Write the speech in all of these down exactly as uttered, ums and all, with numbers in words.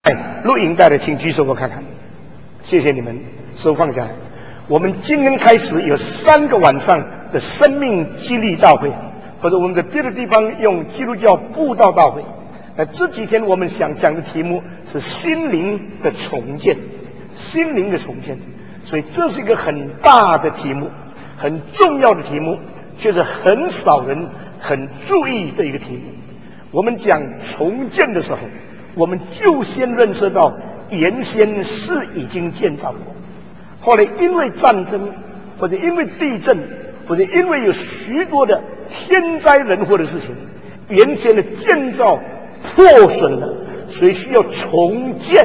录影带的请举手我看看，谢谢你们，手放下来。我们今天开始有三个晚上的生命激励大会，或者我们在别的地方用基督教布道大会。那这几天我们想讲的题目是心灵的重建，心灵的重建。所以这是一个很大的题目，很重要的题目，却是很少人很注意的一个题目。我们讲重建的时候，我们就先认识到原先是已经建造过，后来因为战争，或者因为地震，或者因为有许多的天灾人祸的事情，原先的建造破损了，所以需要重建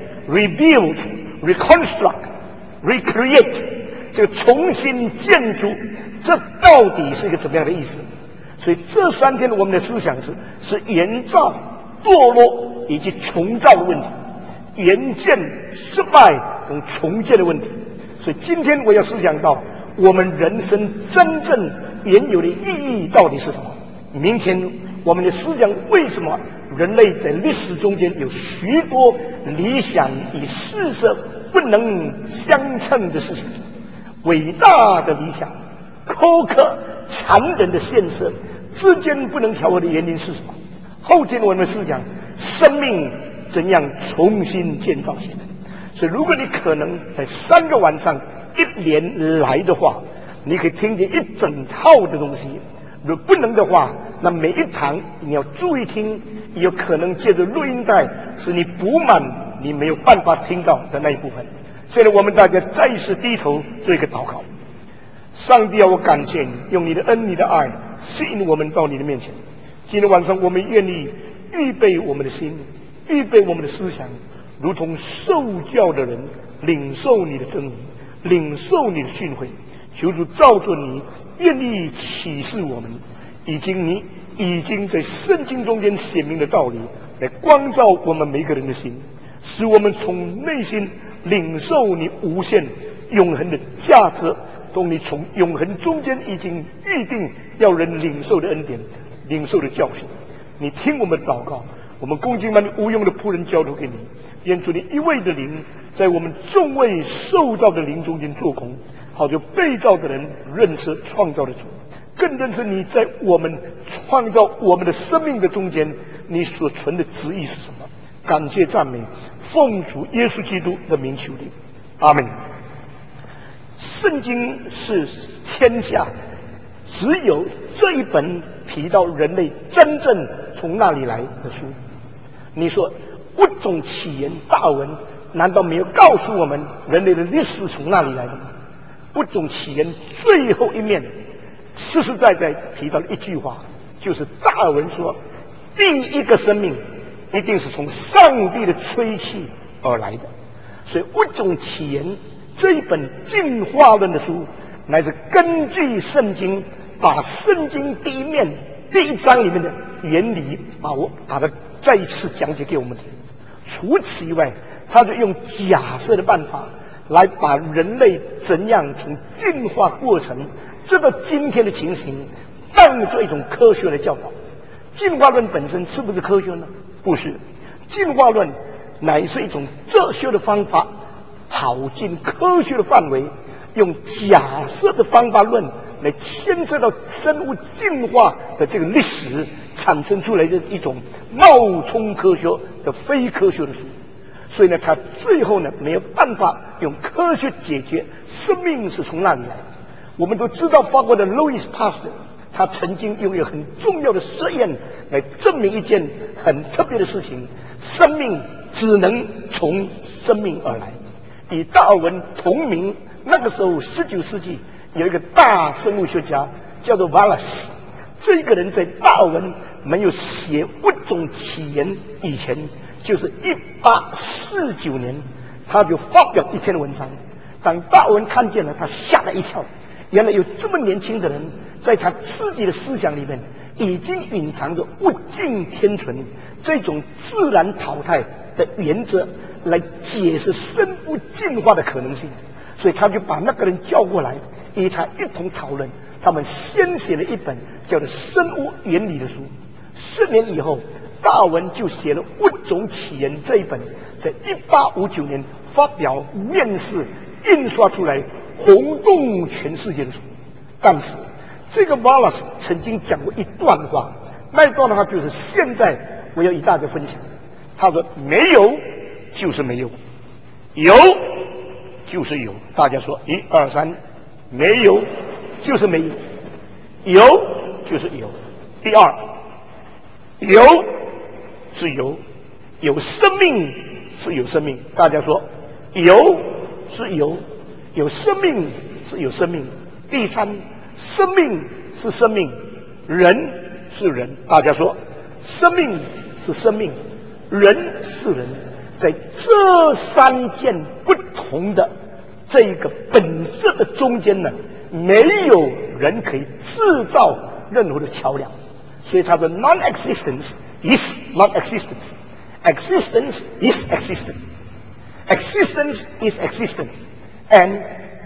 rebuild reconstruct recreate 这个重新建筑，这到底是一个怎么样的意思？所以这三天我们的思想是是原造堕落以及重造的问题，原建失败跟重建的问题。所以今天我要思想到我们人生真正原有的意义到底是什么。明天我们的思想为什么人类在历史中间有许多理想与事实不能相称的事情，伟大的理想苛刻残忍的现实之间不能调和的原因是什么？后天我们思想生命怎样重新建造起来。所以如果你可能在三个晚上一连来的话，你可以听见一整套的东西。如果不能的话，那每一堂你要注意听，有可能借着录音带使你补满你没有办法听到的那一部分。所以我们大家再一次低头做一个祷告。上帝啊，我感谢你，用你的恩你的爱吸引我们到你的面前。今天晚上我们愿意预备我们的心，预备我们的思想，如同受教的人领受你的真理，领受你的训诲。求主照着你愿意启示我们，已经你已经在圣经中间显明的道理，来光照我们每个人的心，使我们从内心领受你无限永恒的价值，同你从永恒中间已经预定要人领受的恩典，领受的教训。你听我们祷告，我们恭敬把你无用的仆人交托给你，愿主你一位的灵在我们众位受造的灵中间做工，好就被造的人认识创造的主，更认识你在我们创造我们的生命的中间你所存的旨意是什么。感谢赞美，奉主耶稣基督的名求你，阿们。圣经是天下只有这一本提到人类真正从那里来的书。你说物种起源大文难道没有告诉我们人类的历史从那里来的吗？物种起源最后一面实实在在提到了一句话，就是达尔文说第一个生命一定是从上帝的吹气而来的。所以物种起源这一本进化论的书，乃是根据圣经，把圣经第一面第一章里面的原理，把我把它再一次讲解给我们听。除此以外，他就用假设的办法来把人类怎样从进化过程这个今天的情形当作一种科学的教导。进化论本身是不是科学呢？不是，进化论乃是一种哲学的方法，跑进科学的范围，用假设的方法论来牵涉到生物进化的这个历史，产生出来的一种冒充科学的非科学的书。所以呢，他最后呢没有办法用科学解决生命是从哪里来。我们都知道法国的 Louis Pasteur， 他曾经用一个很重要的实验来证明一件很特别的事情：生命只能从生命而来。与达尔文同名，那个时候十九世纪有一个大生物学家叫做 Wallace， 这个人在达尔文没有写物种起源以前，就是一八四九年，他就发表一篇文章。当达尔文看见了，他吓了一跳，原来有这么年轻的人在他自己的思想里面已经隐藏着物竞天存这种自然淘汰的原则来解释生物进化的可能性。所以他就把那个人叫过来，与他一同讨论。他们先写了一本叫做《生物原理》的书。四年以后，达尔文就写了《物种起源》这一本， 在一八五九年发表面世，印刷出来，轰动全世界的书。但是这个 Wallace 曾经讲过一段话，那一段的话就是现在我要与大家分享。他说：“没有就是没有，有就是有。”大家说一二三，没有就是没有，有就是有。第二，有是有，有生命是有生命。大家说有是有，有生命是有生命。第三，生命是生命，人是人。大家说生命是生命，人是人。在这三件不同的这一个本质的中间呢，没有人可以制造任何的桥梁。所以他说 non-existence is non-existence, existence is existence, existence is existence, and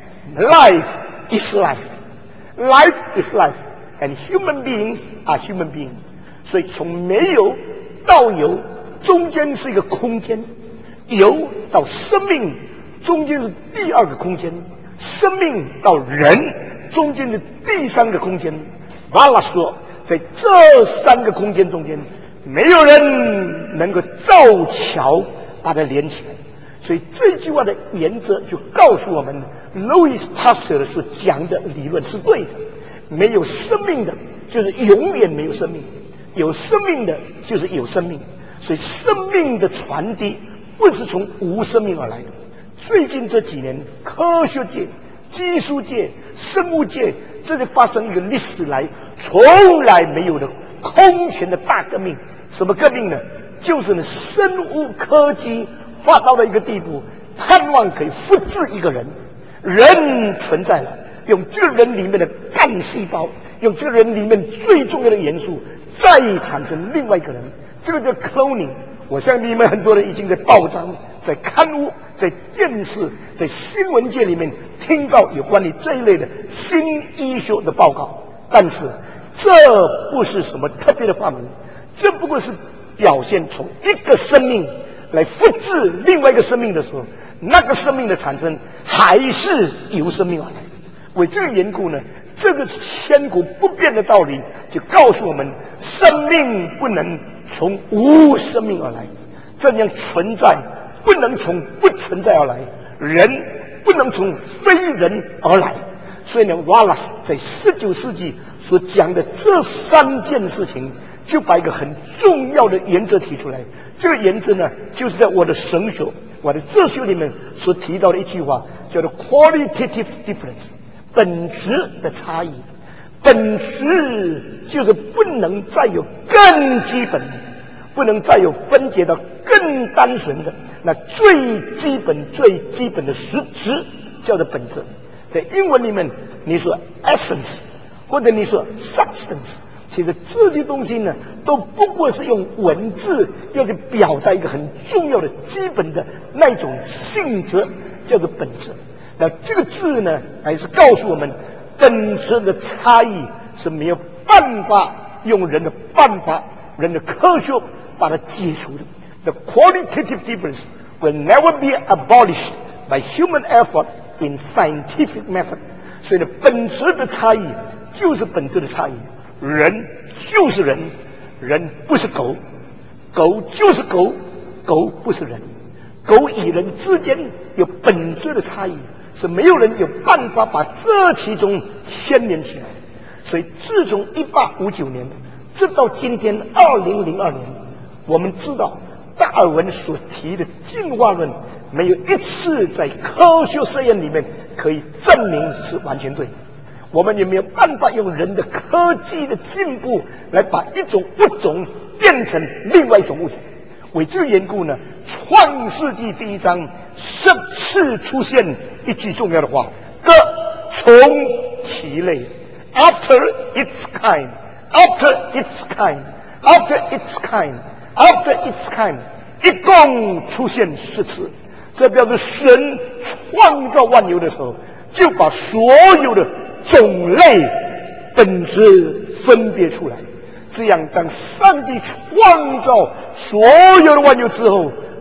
life is life, life is life, and human beings are human beings. 所以从没有到有中间是一个空间，有到生命中间是第二个空间，生命到人中间的第三个空间。瓦拉说，在这三个空间中间，没有人能够造桥把它连起来。所以这句话的原则就告诉我们 Louis Pasteur 所讲的理论是对的。没有生命的就是永远没有生命，有生命的就是有生命。所以生命的传递不是从无生命而来的。最近这几年，科学界、技术界、生物界这里发生一个历史来从来没有的空前的大革命。什么革命呢？就是呢，生物科技发到了一个地步，盼望可以复制一个人，人存在了，用这个人里面的干细胞，用这个人里面最重要的元素，再产生另外一个人，这个叫 cloning。我相信你们很多人已经在报章、在刊物、在电视、在新闻界里面听到有关于这一类的新医学的报告，但是这不是什么特别的发明，这不过是表现从一个生命来复制另外一个生命的时候，那个生命的产生还是由生命而来。为这个缘故呢，这个千古不变的道理就告诉我们，生命不能从无生命而来，这样存在不能从不存在而来，人不能从非人而来。所以呢，瓦拉斯在十九世纪所讲的这三件事情，就把一个很重要的原则提出来。这个原则呢，就是在我的神学、我的哲学里面所提到的一句话，叫做 qualitative difference， 本质的差异。本质就是不能再有更基本的，不能再有分解到更单纯的，那最基本最基本的实质叫做本质。在英文里面，你说 essence 或者你说 substance， 其实这些东西呢，都不过是用文字要去表达一个很重要的基本的那种性质，叫做本质。那这个字呢，还是告诉我们，本质的差异是没有办法用人的办法、人的科学把它解除的。The qualitative difference will never be abolished by human effort in scientific method。所以呢，本质的差异就是本质的差异，人就是人，人不是狗，狗就是狗，狗不是人。狗与人之间有本质的差异，是没有人有办法把这其中牵连起来。所以自从一八五九年直到今天二零零二年，我们知道达尔文所提的进化论没有一次在科学实验里面可以证明是完全对的。我们也没有办法用人的科技的进步来把一种物种变成另外一种物种。为这个缘故呢，创世纪第一章十次出现一句重要的话，各从其类， after its kind, after its kind, after its kind, after its kind， 一共出现十次。这表示神创造万有的时候，就把所有的种类本质分别出来。这样当上帝创造所有的万有之后，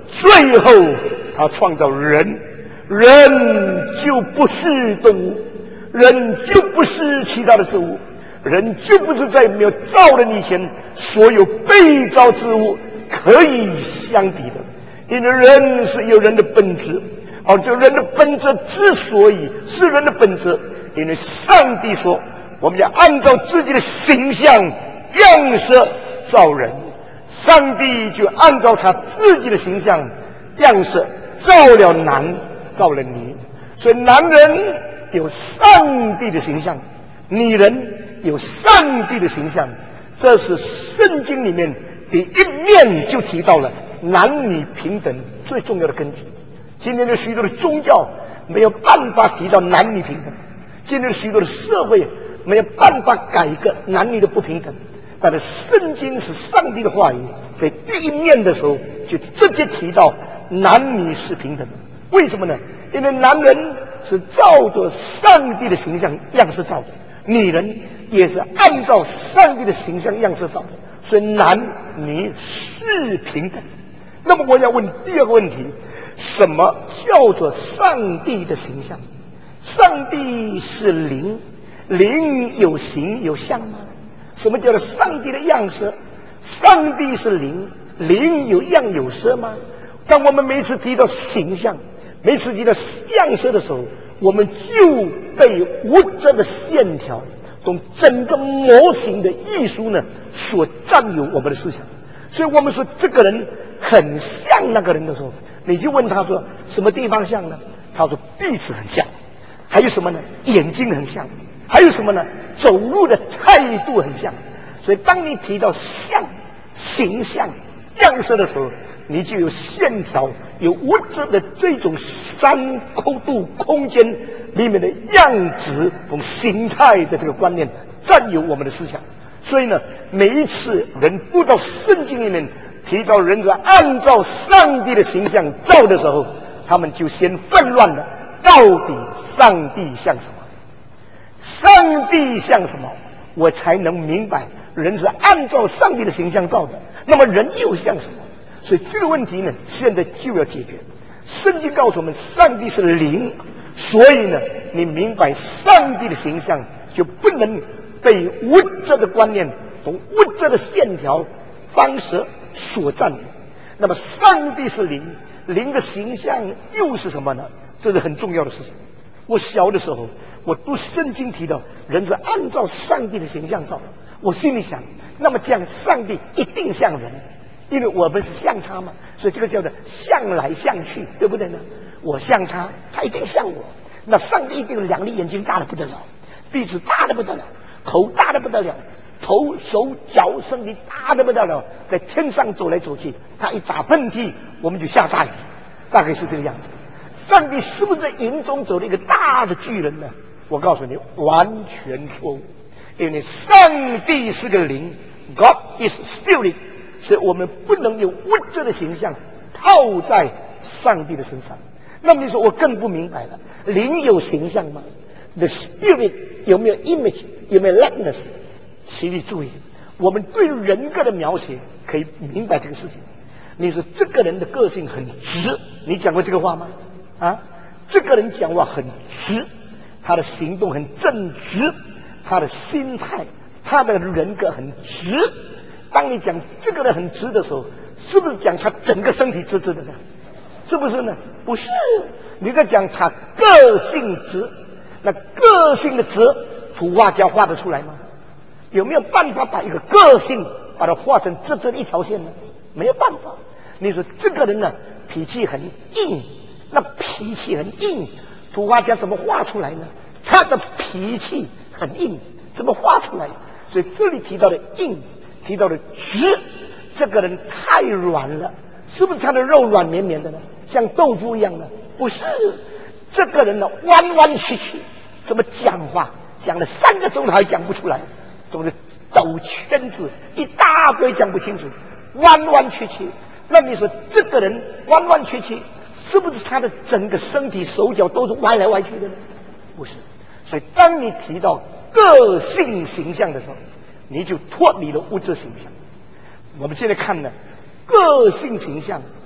最后他创造人，人就不是动物，人就不是其他的植物，人就不是在没有造人以前所有被造之物可以相比的。因为人是有人的本质，而这人的本质之所以是人的本质，因为上帝说我们要按照自己的形象样式造人，上帝就按照他自己的形象样式造了男，造了女。所以男人有上帝的形象，女人有上帝的形象，这是圣经里面第一面就提到了男女平等最重要的根基。今天的许多的宗教没有办法提到男女平等，今天的许多的社会没有办法改革男女的不平等，但是圣经是上帝的话语，在第一面的时候就直接提到男女是平等的。为什么呢？因为男人是照着上帝的形象样式造的，女人也是按照上帝的形象样式造的，所以男女是平等。那么我要问第二个问题，什么叫做上帝的形象？上帝是灵，灵有形有相吗？什么叫做上帝的样式？上帝是灵，灵有样有色吗？当我们每次提到形象，每次提到样式的时候，我们就被物质的线条从整个模型的艺术呢所占有我们的思想。所以我们说这个人很像那个人的时候，你就问他说什么地方像呢？他说鼻子很像，还有什么呢？眼睛很像，还有什么呢？走路的态度很像。所以当你提到像、形象、样式的时候，你就有线条，有物质的这种三空度空间里面的样子和形态的这个观念占有我们的思想。所以呢，每一次人读到圣经里面提到人是按照上帝的形象造的时候，他们就先纷乱了，到底上帝像什么？上帝像什么？我才能明白人是按照上帝的形象造的，那么人又像什么？所以这个问题呢，现在就要解决。圣经告诉我们，上帝是灵，所以呢，你明白上帝的形象就不能被物质的观念同物质的线条方式所占有。那么上帝是灵，灵的形象又是什么呢？这是很重要的事情。我小的时候，我读圣经提到人是按照上帝的形象造的，我心里想，那么这样上帝一定像人，因为我们是像他嘛，所以这个叫做像来像去，对不对呢？我像他，他一定像我。那上帝一定两粒眼睛大的不得了，鼻子大的不得了，头大的不得了，头手脚身体大的不得了，在天上走来走去，他一打喷嚏我们就下大雨，大概是这个样子。上帝是不是在云中走了一个大的巨人呢？我告诉你，完全错误。因为上帝是个灵 ，God is spirit， 所以我们不能用物质的形象套在上帝的身上。那么你说我更不明白了，灵有形象吗 ？The spirit 有没有 image， 有没有 likeness？ 请你注意，我们对人格的描写可以明白这个事情。你说这个人的个性很直，你讲过这个话吗？啊，这个人讲话很直，他的行动很正直，他的心态，他的人格很直。当你讲这个人很直的时候，是不是讲他整个身体直直的呢？是不是呢？不是，你在讲他个性直。那个性的直，图画家画得出来吗？有没有办法把一个个性把它画成直直的一条线呢？没有办法。你说这个人呢，脾气很硬，那脾气很硬，图画家怎么画出来呢？他的脾气很硬，怎么画出来？所以这里提到的硬，提到的直，这个人太软了，是不是他的肉软绵绵的呢？像豆腐一样的？不是，这个人呢弯弯曲曲，怎么讲话讲了三个钟头还讲不出来，总是走圈子，一大堆讲不清楚，弯弯曲曲。那你说这个人弯弯曲曲，是不是他的整个身体手脚都是歪来歪去的呢？不是。所以当你提到个性形象的时候，你就脱离了物质形象。我们现在看呢，个性形象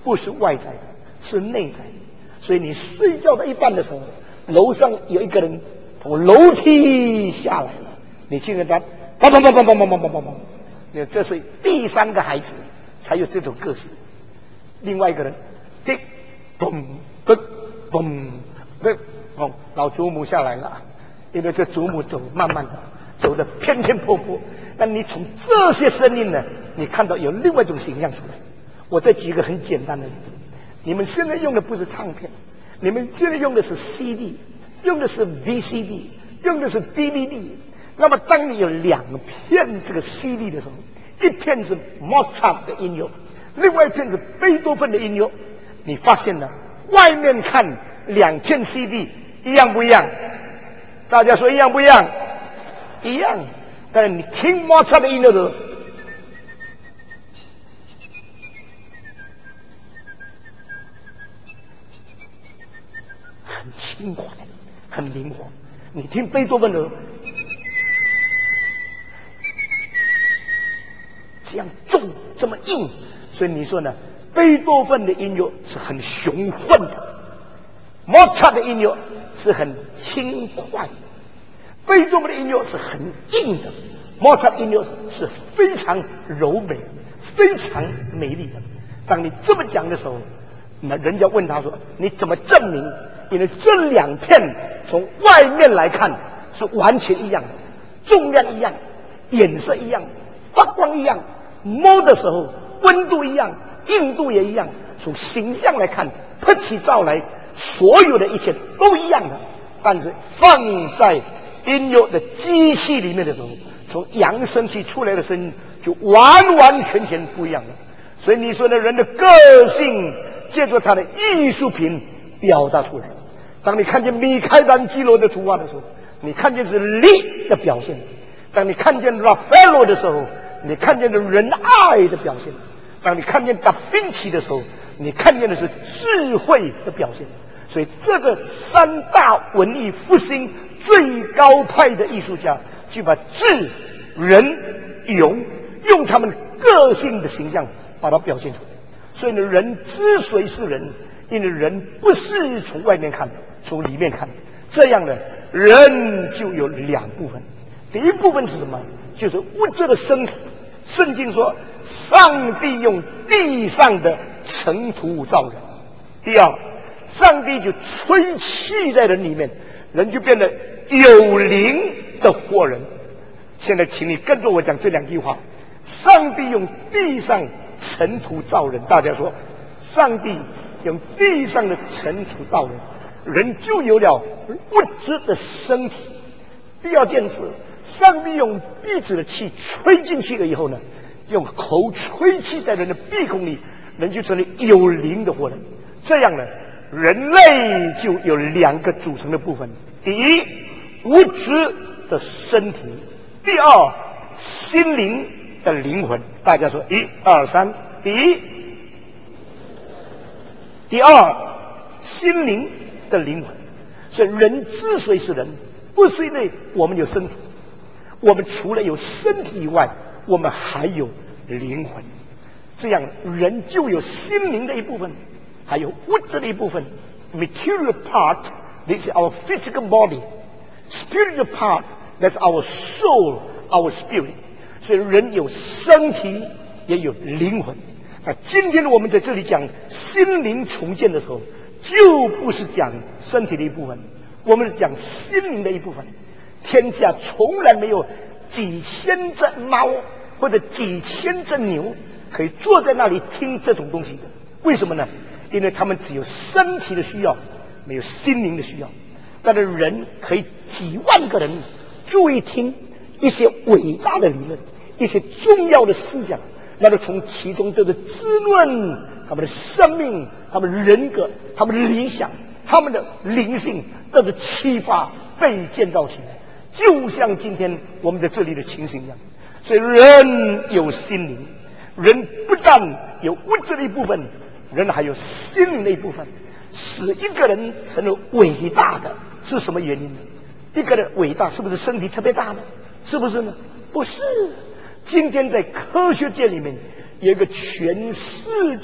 不是外在的，是内在的。所以你睡觉的一半的时候，楼上有一个人从楼梯下来了，你听着他砰砰砰砰砰砰砰砰砰砰，那这是第三个孩子才有这种个性。另外一个人，叮咚咚咚咚，哦，老祖母下来了，因为这祖母走慢慢的，走得偏偏颇颇。但你从这些声音呢，你看到有另外一种形象出来。我再举一个很简单的例子，你们现在用的不是唱片，你们现在用的是 C D， 用的是 V C D， 用的是 D V D。那么当你有两片这个 C D 的时候，一片是莫扎特的音乐，另外一片是贝多芬的音乐，你发现了外面看两片 C D 一样不一样？大家说一样不一样？一样。但是你听莫扎特的音乐的时候，很轻快，很灵活。你听贝多芬的时候，这样重，这么硬。所以你说呢？贝多芬的音乐是很雄浑的，莫扎特的音乐是很轻快的。贝多芬的音乐是很硬的，莫扎特音乐是非常柔美、非常美丽的。当你这么讲的时候，那人家问他说：“你怎么证明？”因为这两片从外面来看是完全一样的，重量一样，颜色一样，发光一样，摸的时候温度一样，硬度也一样。从形象来看，拍起照来，所有的一切都一样的。但是放在音乐的机器里面的时候，从扬声器出来的声音就完完全全不一样了。所以你说的人的个性，借助他的艺术品表达出来。当你看见米开朗基罗的图画的时候，你看见是力的表现；当你看见拉斐罗的时候，你看见的仁爱的表现；当你看见达芬奇的时候，你看见的是智慧的表现。所以这个三大文艺复兴最高派的艺术家，就把智、仁、勇用他们个性的形象把它表现出来。所以呢，人之所以是人，因为人不是从外面看的，从里面看。这样呢，人就有两部分。第一部分是什么？就是物质的身体。圣经说，上帝用地上的尘土造人。第二，上帝就吹气在人里面，人就变得有灵的活人。现在请你跟着我讲这两句话：上帝用地上尘土造人。大家说，上帝用地上的尘土造人，人就有了物质的身体。第二件事，上帝用鼻子的气吹进去了以后呢，用口吹气在人的鼻孔里，人就成了有灵的活人。这样呢，人类就有两个组成的部分：第一，物质的身体；第二，心灵的灵魂。大家说，一二三，第一，第二，心灵的灵魂。所以人之所以是人，不是因为我们有身体，我们除了有身体以外，我们还有灵魂。这样人就有心灵的一部分，还有物质的一部分。 Material part, this is our physical body. Spiritual part, that's our soul, our spirit. 所以人有身体，也有灵魂。那今天我们在这里讲心灵重建的时候，就不是讲身体的一部分，我们是讲心灵的一部分。天下从来没有几千只猫或者几千只牛可以坐在那里听这种东西的。为什么呢？因为他们只有身体的需要，没有心灵的需要。但是人可以几万个人注意听一些伟大的理论，一些重要的思想，那么从其中得到滋润他们的生命，他们的人格，他们的理想，他们的灵性得到启发，被建造起来，就像今天我们在这里的情形一样。所以人有心灵，人不但有物质的一部分，人还有心灵的一部分。使一个人成了伟大的是什么原因呢？一个人伟大是不是身体特别大呢？是不是呢？不是。今天在科学界里面有一个全世界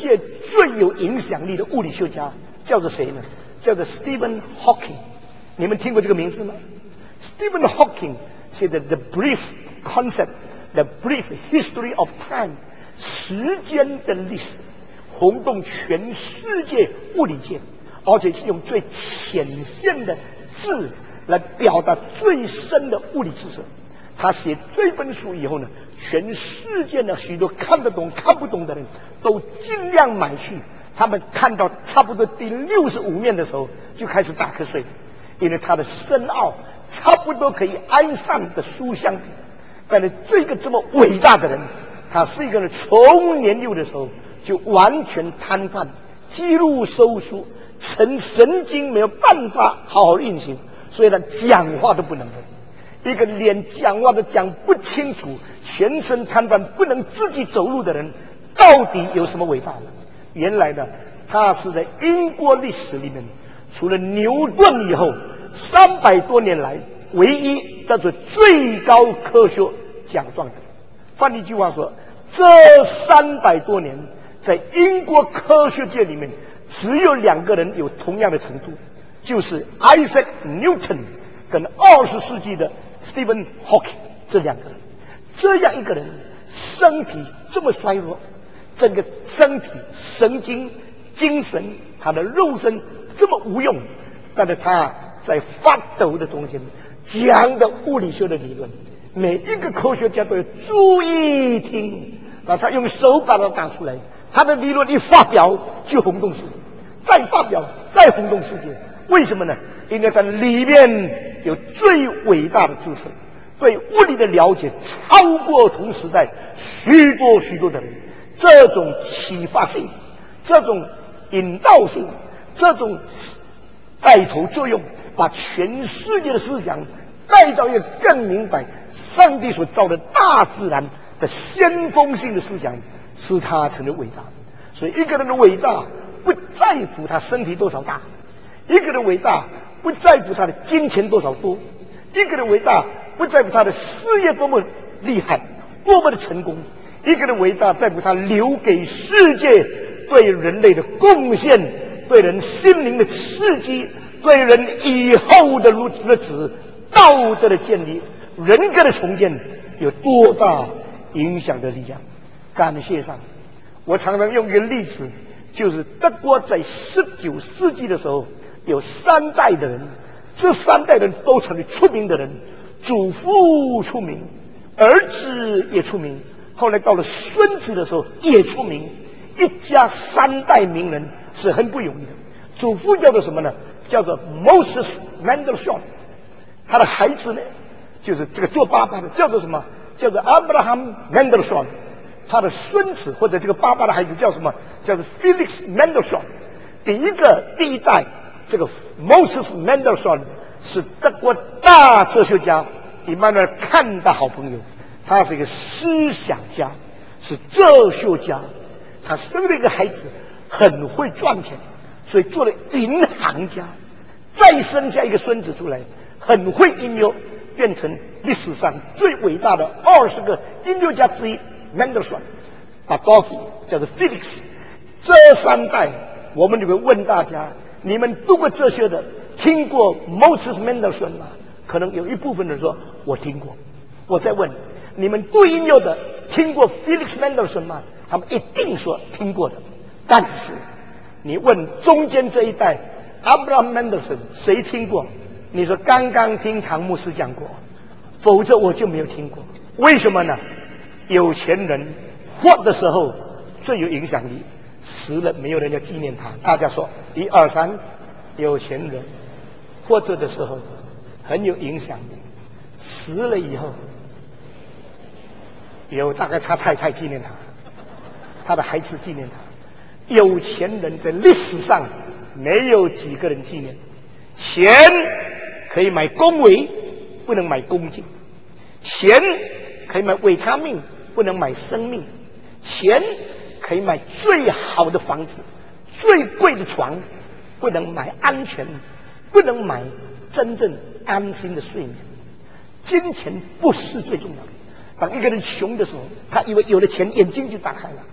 最有影响力的物理学家叫做谁呢？叫做 Stephen Hawking。你们听过这个名字吗？ Stephen Hawking 写的 The Brief Concept, The Brief History of Time， 时间的历史，轰动全世界物理界，而且是用最浅显的字来表达最深的物理知识。他写这本书以后呢，全世界的许多看得懂看不懂的人都尽量买去，他们看到差不多第六十五面的时候就开始打瞌睡，因为他的深奥差不多可以安上的书相比。但是这个这么伟大的人，他是一个人从年幼的时候就完全瘫痪，肌肉收缩，神神经没有办法好好运行，所以他讲话都不能了。一个连讲话都讲不清楚，全身瘫痪，不能自己走路的人，到底有什么伟大呢？原来呢，他是在英国历史里面，除了牛顿以后，三百多年来唯一叫做最高科学奖状的。换一句话说，这三百多年，在英国科学界里面，只有两个人有同样的程度，就是 Isaac Newton 跟二十世纪的 Stephen Hawking 这两个人。这样一个人，身体这么衰弱，整个身体、神经、精神，他的肉身这么无用，但是他在发抖的中间讲的物理学的理论，每一个科学家都要注意听，然后他用手把它打出来，他的理论一发表就轰动世界，再发表再轰动世界。为什么呢？因为它里面有最伟大的知识，对物理的了解超过同时代许多许多的人。这种启发性，这种引导性，这种带头作用，把全世界的思想带到一个更明白上帝所造的大自然的先锋性的思想，使他成为伟大。所以一个人的伟大不在乎他身体多少大，一个人伟大不在乎他的金钱多少多，一个人伟大不在乎他的事业多么厉害，多么的成功，一个人伟大在乎他留给世界对人类的贡献，对人心灵的刺激，对人以后的日子道德的建立，人格的重建有多大影响的力量。感谢上帝。我常常用一个例子，就是德国在十九世纪的时候有三代的人，这三代人都成为出名的人，祖父出名，儿子也出名，后来到了孙子的时候也出名，一家三代名人是很不容易的。祖父叫做什么呢？叫做 Moses Mendelssohn。 他的孩子呢，就是这个做爸爸的叫做什么？叫做 Abraham Mendelssohn。 他的孙子或者这个爸爸的孩子叫什么？叫做 Felix Mendelssohn。 第一个第一代这个 Moses Mendelssohn 是德国大哲学家伊曼努尔看的好朋友，他是一个思想家，是哲学家。他生了一个孩子很会赚钱，所以做了银行家，再生下一个孙子出来很会音乐，变成历史上最伟大的二十个音乐家之一 Mendelssohn。 把高夫叫做 Felix。 这三代我们就会问大家，你们读过哲学的听过 Moses Mendelssohn 吗？可能有一部分人说我听过。我再问你们读音乐的听过 Felix Mendelssohn 吗？他们一定说听过的。但是你问中间这一代 Abraham Mendelssohn 谁听过？你说刚刚听唐牧师讲过，否则我就没有听过。为什么呢？有钱人活的时候最有影响力，死了没有人要纪念他。大家说一二三，有钱人活着的时候很有影响力，死了以后有大概他太太纪念他，他的孩子纪念他。有钱人在历史上没有几个人纪念。钱可以买恭维，不能买恭敬；钱可以买维他命，不能买生命；钱可以买最好的房子，最贵的床，不能买安全，不能买真正安心的睡眠。金钱不是最重要的。当一个人穷的时候，他以为有了钱眼睛就打开了。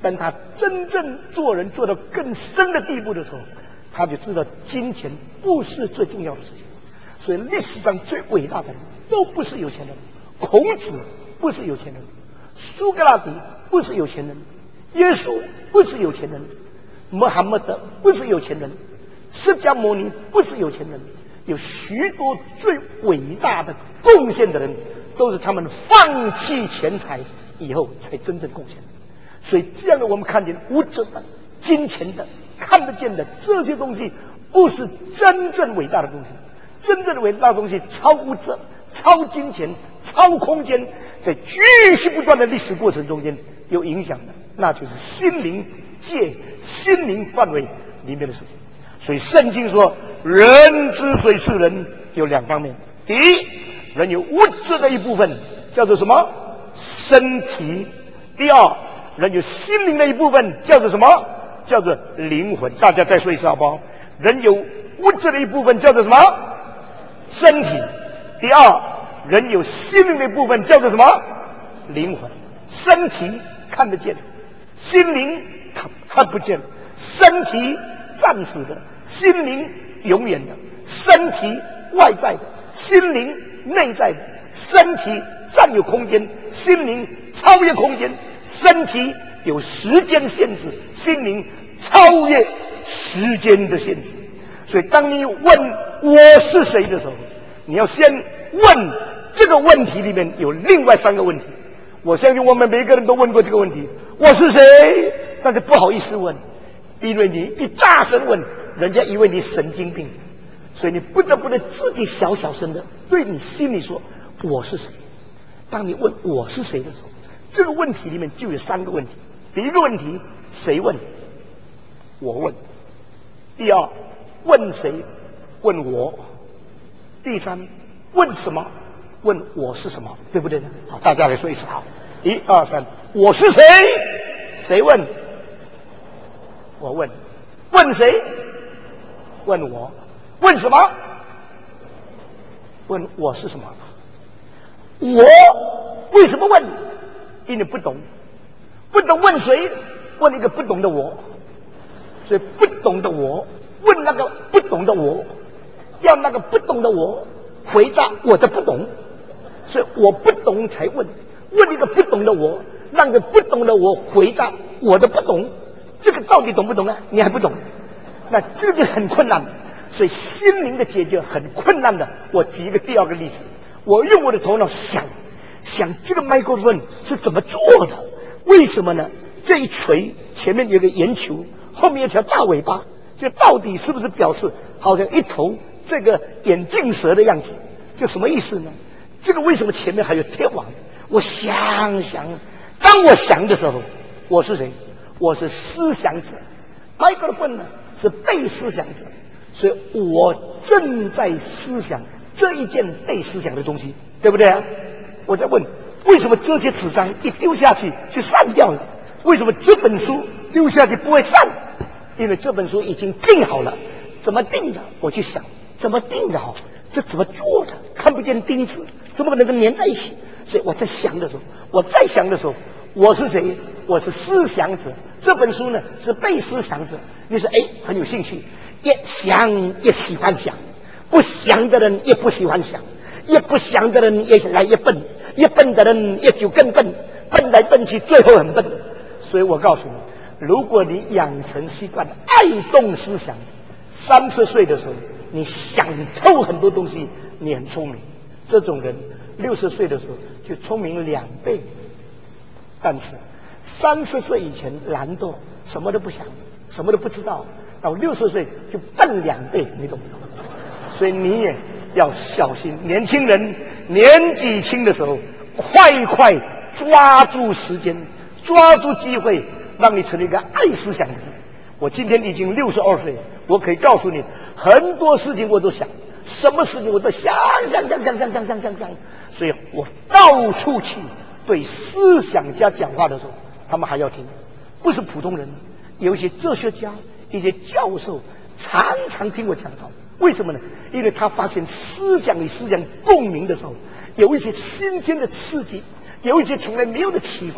当他真正做人做到更深的地步的时候，他就知道金钱不是最重要的事情。所以历史上最伟大的人都不是有钱人，孔子不是有钱人，苏格拉底不是有钱人，耶稣不是有钱人，穆罕默德不是有钱人，释迦牟尼不是有钱人。有许多最伟大的贡献的人，都是他们放弃钱财以后才真正贡献。所以这样的我们看见物质的、金钱的、看得见的这些东西，不是真正伟大的东西。真正的伟大的东西超物质、超金钱、超空间，在继续不断的历史过程中间有影响的，那就是心灵界、心灵范围里面的事情。所以圣经说，人之所以是人，有两方面。第一，人有物质的一部分，叫做什么？身体。第二，人有心灵的一部分，叫做什么？叫做灵魂。大家再说一次好不好？人有物质的一部分，叫做什么？身体。第二，人有心灵的一部分，叫做什么？灵魂。身体看得见，心灵看看不见。身体暂时的，心灵永远的。身体外在的，心灵内在的。身体占有空间，心灵超越空间。身体有时间限制，心灵超越时间的限制。所以当你问我是谁的时候，你要先问这个问题里面有另外三个问题。我相信我们每个人都问过这个问题，我是谁？但是不好意思问，因为你一大声问，人家以为你神经病，所以你不得不得自己小小声的对你心里说我是谁。当你问我是谁的时候，这个问题里面就有三个问题。第一个问题，谁问？我问。第二，问谁？问我。第三，问什么？问我是什么，对不对呢？好，大家来说一次。好，一二三，我是谁？谁问？我问。问谁？问我。问什么？问我是什么？我为什么问？因为不懂，不懂问谁？问一个不懂的我。所以不懂的我问那个不懂的我，要那个不懂的我回答我的不懂。所以我不懂才问，问一个不懂的我，让个不懂的我回答我的不懂，这个到底懂不懂啊？你还不懂，那这个很困难。所以心灵的解决很困难的。我举一个第二个例子，我用我的头脑想想这个麦克风是怎么做的，为什么呢？这一锤前面有个圆球，后面有条大尾巴，就到底是不是表示好像一头这个眼镜蛇的样子？这什么意思呢？这个为什么前面还有天网？我想想，当我想的时候，我是谁？我是思想者。麦克风呢是被思想者，所以我正在思想这一件被思想的东西，对不对啊？我在问，为什么这些纸张一丢下去就散掉了？为什么这本书丢下去不会散？因为这本书已经定好了。怎么定的？我去想，怎么定的好？这怎么做的？看不见钉子，怎么能够粘在一起？所以我在想的时候，我在想的时候，我是谁？我是思想者。这本书呢是被思想者。你说，哎，很有兴趣，越想越喜欢想，不想的人越不喜欢想，越不想的人越来越笨，越笨的人越久更笨，笨来笨去，最后很笨。所以我告诉你，如果你养成习惯，爱动思想，三十岁的时候你想透很多东西，你很聪明。这种人六十岁的时候就聪明两倍。但是三十岁以前懒惰，什么都不想，什么都不知道，到六十岁就笨两倍，你懂不懂？所以你也要小心。年轻人年纪轻的时候，快快抓住时间，抓住机会，让你成为一个爱思想的人。我今天已经六十二岁，我可以告诉你，很多事情我都想，什么事情我都想想想想想想想想想，所以我到处去对思想家讲话的时候，他们还要听，不是普通人，有一些哲学家、一些教授常常听我讲到。为什么呢？因为他发现思想与思想共鸣的时候，有一些新鲜的刺激，有一些从来没有的启发，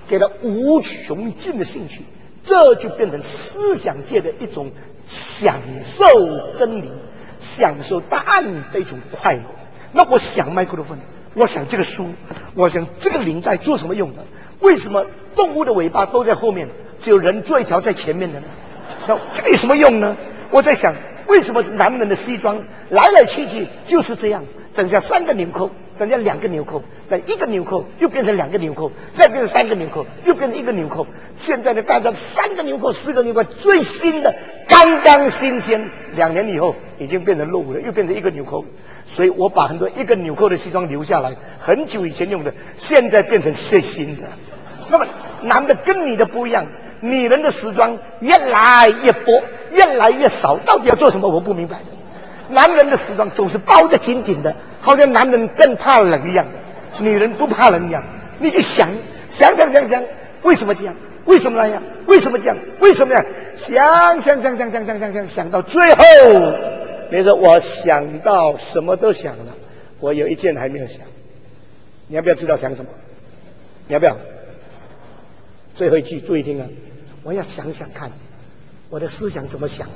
给了无穷尽的兴趣，这就变成思想界的一种享受真理、享受答案的一种快乐。那我想麦克罗芬，我想这个书，我想这个领带做什么用的？为什么动物的尾巴都在后面，只有人做一条在前面的呢？那这个有什么用呢？我在想，为什么男人的西装来来去去就是这样？等下三个纽扣，等下两个纽扣，等一个纽扣又变成两个纽扣，再变成三个纽扣，又变成一个纽扣。现在呢，大家三个纽扣、四个纽扣，最新的刚刚新鲜，两年以后已经变成落伍了，又变成一个纽扣。所以我把很多一个纽扣的西装留下来，很久以前用的，现在变成最新的。那么男的跟女的不一样，女人的时装越来越薄，越来越少，到底要做什么？我不明白的。男人的时装总是包得紧紧的，好像男人更怕冷一样的，女人不怕冷一样。你就想想想想想，为什么这样？为什么那样？为什么这样？为什么呀？想想想想想想想想想到最后，你说我想到什么都想了，我有一件还没有想。你要不要知道想什么？你要不要？最后一句注意听啊！我要想想看，我的思想怎么想。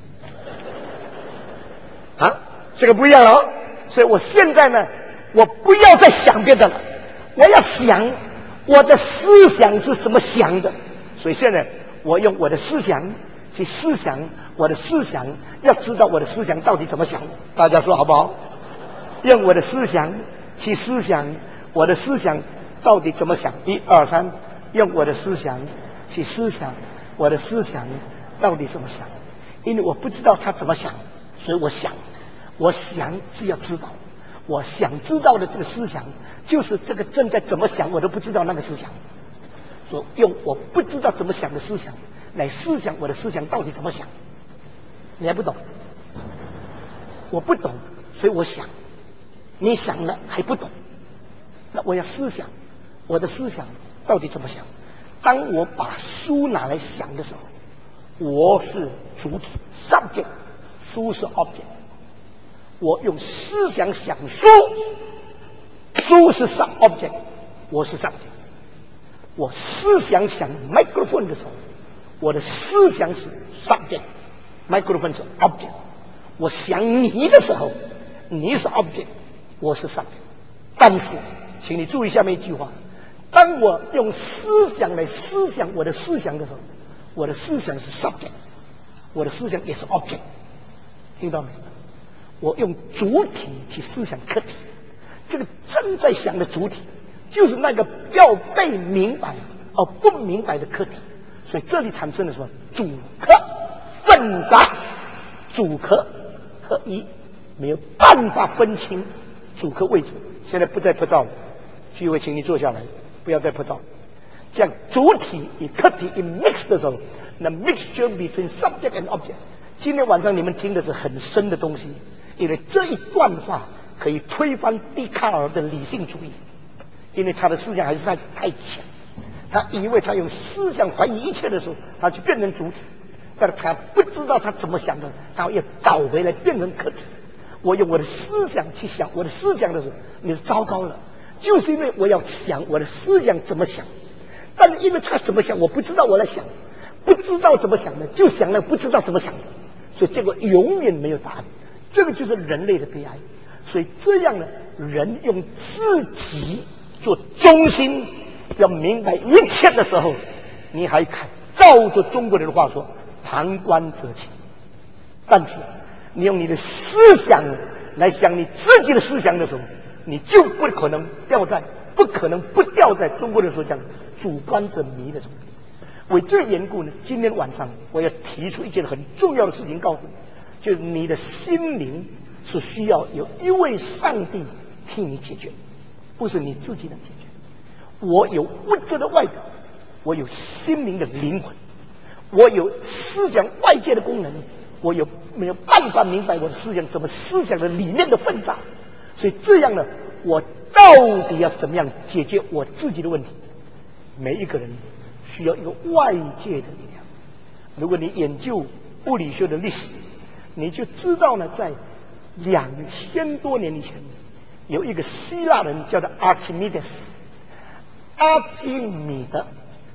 啊，这个不一样了哦。所以我现在呢，我不要再想别的了，我要想我的思想是怎么想的。所以现在我用我的思想去思想我的思想，要知道我的思想到底怎么想。大家说好不好？用我的思想去思想我的思想到底怎么想。一二三，用我的思想去思想我的思想到底怎么想。因为我不知道他怎么想，所以我想，我想是要知道，我想知道的这个思想，就是这个正在怎么想我都不知道那个思想，所以用我不知道怎么想的思想来思想我的思想到底怎么想。你还不懂？我不懂，所以我想。你想了还不懂，那我要思想我的思想到底怎么想。当我把书拿来想的时候，我是主体 subject， 书是 object。我用思想想书，书是 sub object， 我是 subject。我思想想 microphone 的时候，我的思想是 subject， microphone 是 object。我想你的时候，你是 object， 我是 subject。但是，请你注意下面一句话：当我用思想来思想我的思想的时候，我的思想是 subject， 我的思想也是 object。听到没？我用主体去思想客体，这个正在想的主体，就是那个要被明白而不明白的客体。所以这里产生了什么？主客混杂，主客合一，没有办法分清主客位置。现在不再拍照了，聚会请你坐下来，不要再拍照。这样主体与客体一 mix 的时候，那 mixture between subject and object。今天晚上你们听的是很深的东西，因为这一段话可以推翻笛卡尔的理性主义，因为他的思想还是太太浅，他以为他用思想怀疑一切的时候，他就变成主体，但是他不知道他怎么想的，他要倒回来变成客体。我用我的思想去想我的思想的时候，你糟糕了，就是因为我要想我的思想怎么想，但是因为他怎么想我不知道，我来想，不知道怎么想的就想了不知道怎么想的，所以结果永远没有答案。这个就是人类的悲哀。所以这样呢，人用自己做中心，要明白一切的时候，你还看照着中国人的话说，旁观者清。但是你用你的思想来想你自己的思想的时候，你就不可能掉在不可能不掉在中国人所讲主观者迷的中间。为这个缘故呢，今天晚上我要提出一件很重要的事情告诉你，就是你的心灵是需要有一位上帝替你解决，不是你自己能解决。我有物质的外表，我有心灵的灵魂，我有思想外界的功能，我有没有办法明白我的思想怎么思想的理念的混杂。所以这样呢，我到底要怎么样解决我自己的问题？每一个人需要一个外界的力量。如果你研究物理学的历史，你就知道呢，在两千多年以前，有一个希腊人叫做 Archimedes， 阿基米德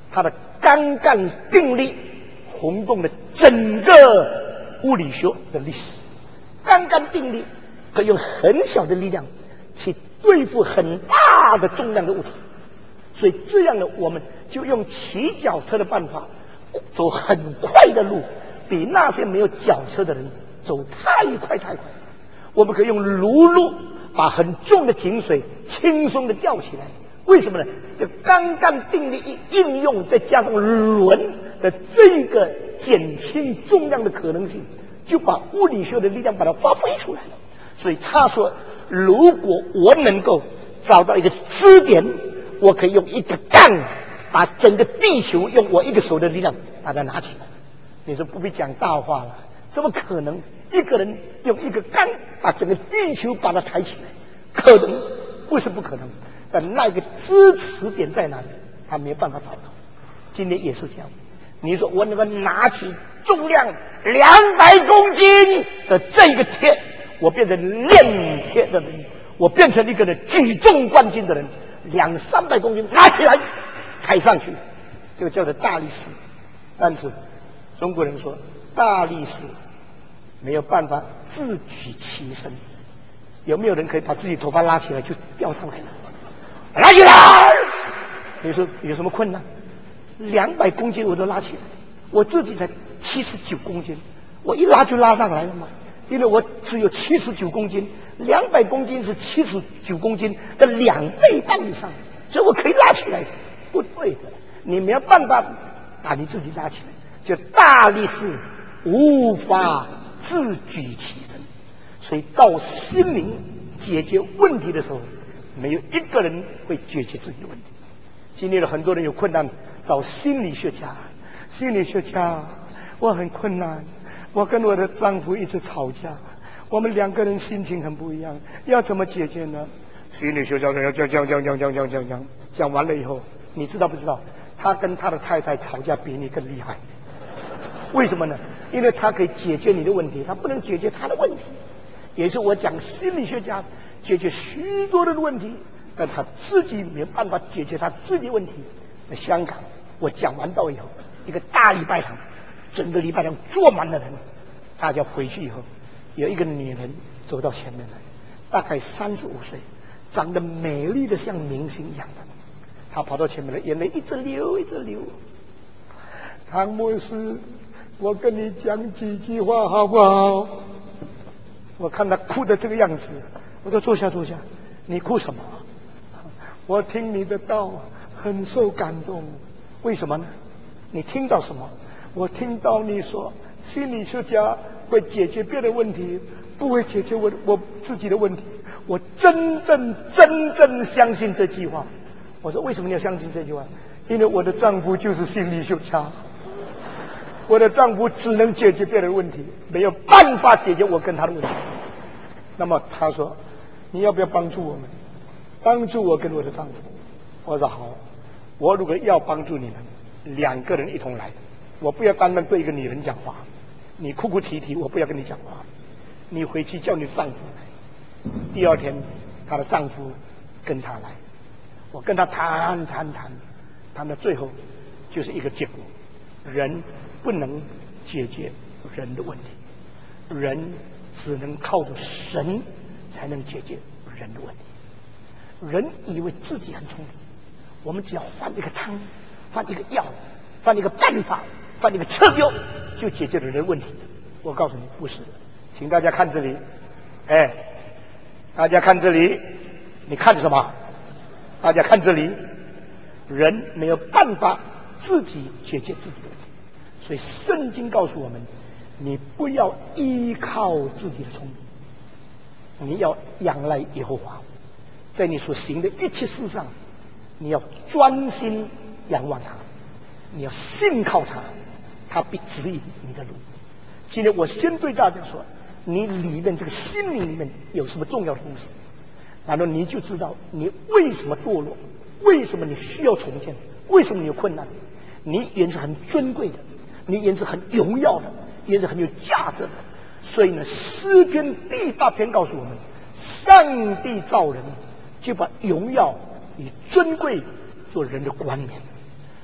他的刚干定律轰动了整个物理学的历史。刚干定律可以用很小的力量去对付很大的重量的物体，所以这样呢，我们就用骑脚车的办法，走很快的路，比那些没有脚车的人走太快太快。我们可以用辘轳把很重的井水轻松的吊起来。为什么呢？就刚干定律一应用，再加上轮的这个减轻重量的可能性，就把物理学的力量把它发挥出来了。所以他说，如果我能够找到一个支点，我可以用一个杠把整个地球用我一个手的力量把它拿起来。你说不必讲大话了，怎么可能一个人用一个杠把整个地球把它抬起来？可能，不是不可能，但那个支持点在哪里，他没有办法找到。今天也是这样，你说我能够拿起重量两百公斤的这个铁，我变成炼铁的人，我变成一个人举重冠军的人，两三百公斤拿起来抬上去，这个叫做大力士。但是中国人说大力士没有办法自举其身，有没有人可以把自己头发拉起来就吊上来了？拉起来！你说有什么困难？两百公斤我都拉起来，我自己才七十九公斤，我一拉就拉上来了嘛。因为我只有七十九公斤，两百公斤是七十九公斤的两倍半以上，所以我可以拉起来。不对的，你没有办法把你自己拉起来，就大力士无法自举其身。所以到心灵解决问题的时候，没有一个人会解决自己的问题。今天的很多人有困难找心理学家，心理学家，我很困难，我跟我的丈夫一直吵架，我们两个人心情很不一样，要怎么解决呢？心理学家要讲讲讲讲讲讲讲讲讲完了以后，你知道不知道？他跟他的太太吵架比你更厉害。为什么呢？因为他可以解决你的问题，他不能解决他的问题。也是我讲心理学家解决许多人的问题，但他自己没有办法解决他自己的问题。在香港，我讲完道以后，一个大礼拜堂，整个礼拜堂坐满了人，大家回去以后，有一个女人走到前面来，大概三十五岁，长得美丽的像明星一样的。她跑到前面来，眼泪一直流一直流。唐牧师，我跟你讲几句话好不好？我看她哭的这个样子，我说坐下坐下，你哭什么？我听你的道很受感动。为什么呢？你听到什么？我听到你说心理学家会解决别的问题，不会解决我我自己的问题。我真正真正相信这句话。我说为什么你要相信这句话？因为我的丈夫就是心理学家，我的丈夫只能解决别人的问题，没有办法解决我跟他的问题。那么他说你要不要帮助我们，帮助我跟我的丈夫？我说好，我如果要帮助你们，两个人一同来，我不要单单对一个女人讲话，你哭哭啼啼，我不要跟你讲话，你回去叫你丈夫来。第二天她的丈夫跟她来，我跟她谈谈谈，谈到最后就是一个结果，人不能解决人的问题，人只能靠着神才能解决人的问题。人以为自己很聪明，我们只要换一个汤，换一个药，换一个办法，换一个策略，就解决了人的问题。我告诉你不是的，请大家看这里，哎，大家看这里，你看什么？大家看这里，人没有办法自己解决自己的问题，所以圣经告诉我们，你不要依靠自己的聪明，你要仰赖耶和华，在你所行的一切事上，你要专心仰望他，你要信靠他，他必指引你的路。今天我先对大家说，你里面这个心灵里面有什么重要的东西，然后你就知道你为什么堕落，为什么你需要重建，为什么你有困难。你原是很尊贵的，你原是很荣耀的，原是很有价值的。所以呢，诗篇第八篇告诉我们，上帝造人就把荣耀与尊贵做人的冠冕，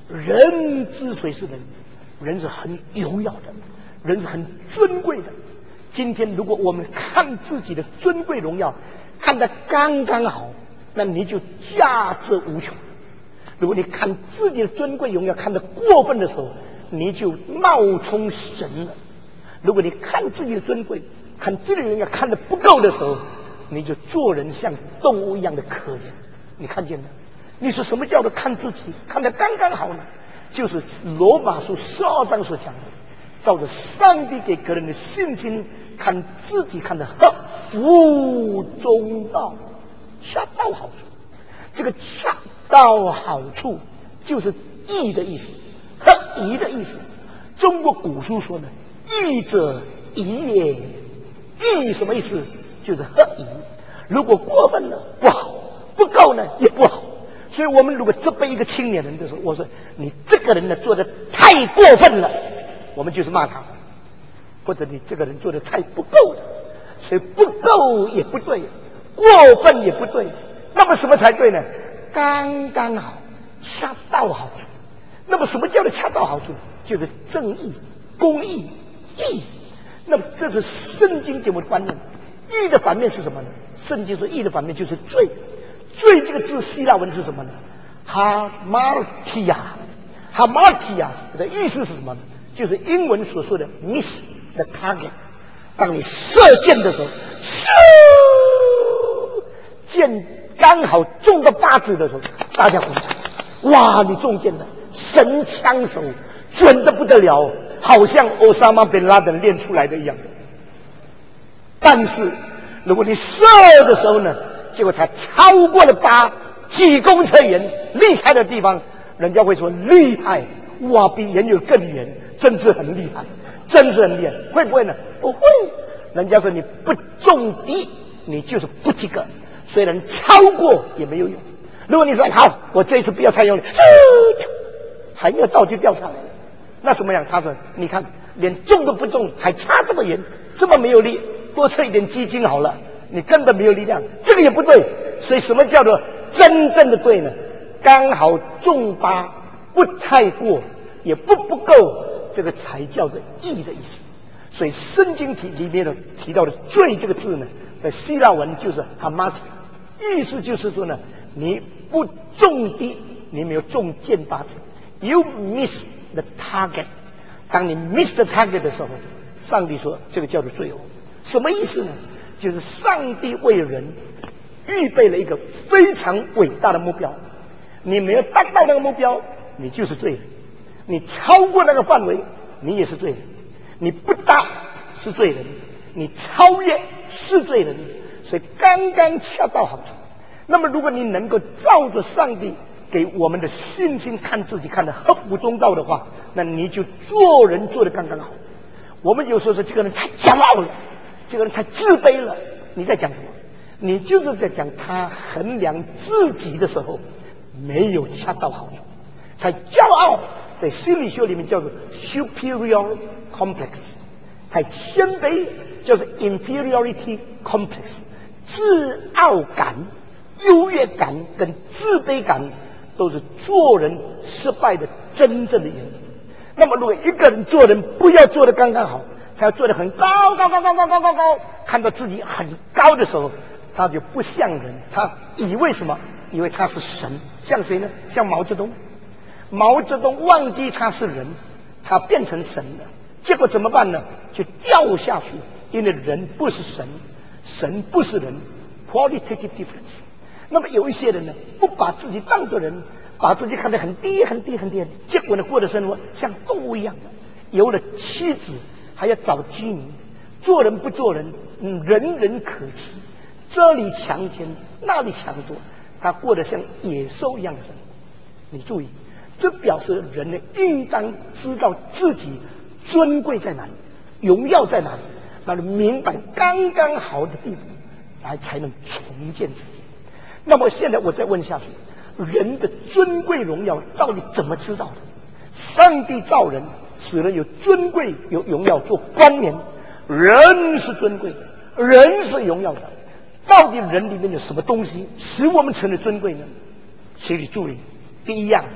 人之所以是人，人是很荣耀的，人是很尊贵的。今天如果我们看自己的尊贵荣耀看得刚刚好，那你就价值无穷。如果你看自己的尊贵荣耀看得过分的时候，你就冒充神了。如果你看自己的尊贵看自己的荣耀看得不够的时候，你就做人像动物一样的可怜。你看见了？你说什么叫做看自己看得刚刚好呢？就是罗马书十二章所讲的，照着上帝给个人的信心，看自己看得合乎中道，恰到好处。这个恰到好处就是义的意思，合宜的意思。中国古书说呢，义者宜也。义什么意思？就是合宜。如果过分了不好，不够呢也不好。所以我们如果责备一个青年人的时候，我说你这个人呢做的太过分了，我们就是骂他；或者你这个人做的太不够了。所以不够也不对，过分也不对，那么什么才对呢？刚刚好，恰到好处。那么什么叫做恰到好处？就是正义、公义、义。那么这是圣经给我们的观念。义的反面是什么呢？圣经说义的反面就是罪。罪这个字希腊文是什么呢？哈马提亚。哈马提亚的意思是什么呢？就是英文所说的 miss the target。当你射箭的时候，咻，箭刚好中到靶子的时候，大家鼓掌，哇，你中箭了，神枪手，准得不得了，好像奥沙马本拉登练出来的一样。但是如果你射的时候呢，结果他超过了靶几公尺远，离开的地方，人家会说厉害，哇，比人有更远，真是很厉害，真是很厉害。会不会呢？不会。人家说你不中敌，你就是不及格，虽然超过也没有用。如果你说好，我这一次不要太用力，还没有到就掉下来了，那什么样？他说你看连中都不中，还差这么远，这么没有力，多吃一点鸡精好了，你根本没有力量，这个也不对。所以什么叫做真正的对呢？刚好中靶，不太过也不不够，这个才叫做义的意思。所以圣经体里面的提到的罪这个字呢，在希腊文就是 hamartia， 意思就是说呢，你不中敌，你没有中箭靶子， you miss the target。 当你 miss the target 的时候，上帝说这个叫做罪恶。什么意思呢？就是上帝为人预备了一个非常伟大的目标，你没有达到那个目标，你就是罪人；你超过那个范围，你也是罪人。你不达是罪人，你超越是罪人，所以刚刚恰到好处。那么如果你能够照着上帝给我们的信心看自己看得合乎中道的话，那你就做人做得刚刚好。我们有时候说这个人太骄傲了，这个人太自卑了，你在讲什么？你就是在讲他衡量自己的时候没有恰到好处。太骄傲在心理学里面叫做 superior complex， 太谦卑叫做 inferiority complex。 自傲感、优越感跟自卑感都是做人失败的真正的原因。那么如果一个人做人不要做得刚刚好，他要做得很高高高高高高高高，看到自己很高的时候，他就不像人，他以为什么？以为他是神。像谁呢？像毛泽东。毛泽东忘记他是人，他变成神了，结果怎么办呢？就掉下去。因为人不是神，神不是人， qualitative difference。 那么有一些人呢，不把自己当作人，把自己看得很低很低很低，结果呢，过的生活像动物一样的，有了妻子还要找居民，做人不做人，嗯，人人可欺，这里强奸那里抢夺，他过得像野兽一样的生活。你注意，这表示人呢应当知道自己尊贵在哪里，荣耀在哪里，那就明白刚刚好的地步，来才能重建自己。那么现在我再问下去，人的尊贵荣耀到底怎么知道的？上帝造人，使人有尊贵有荣耀做冠冕，人是尊贵的，人是荣耀的。到底人里面有什么东西使我们成了尊贵呢？请你注意，第一样，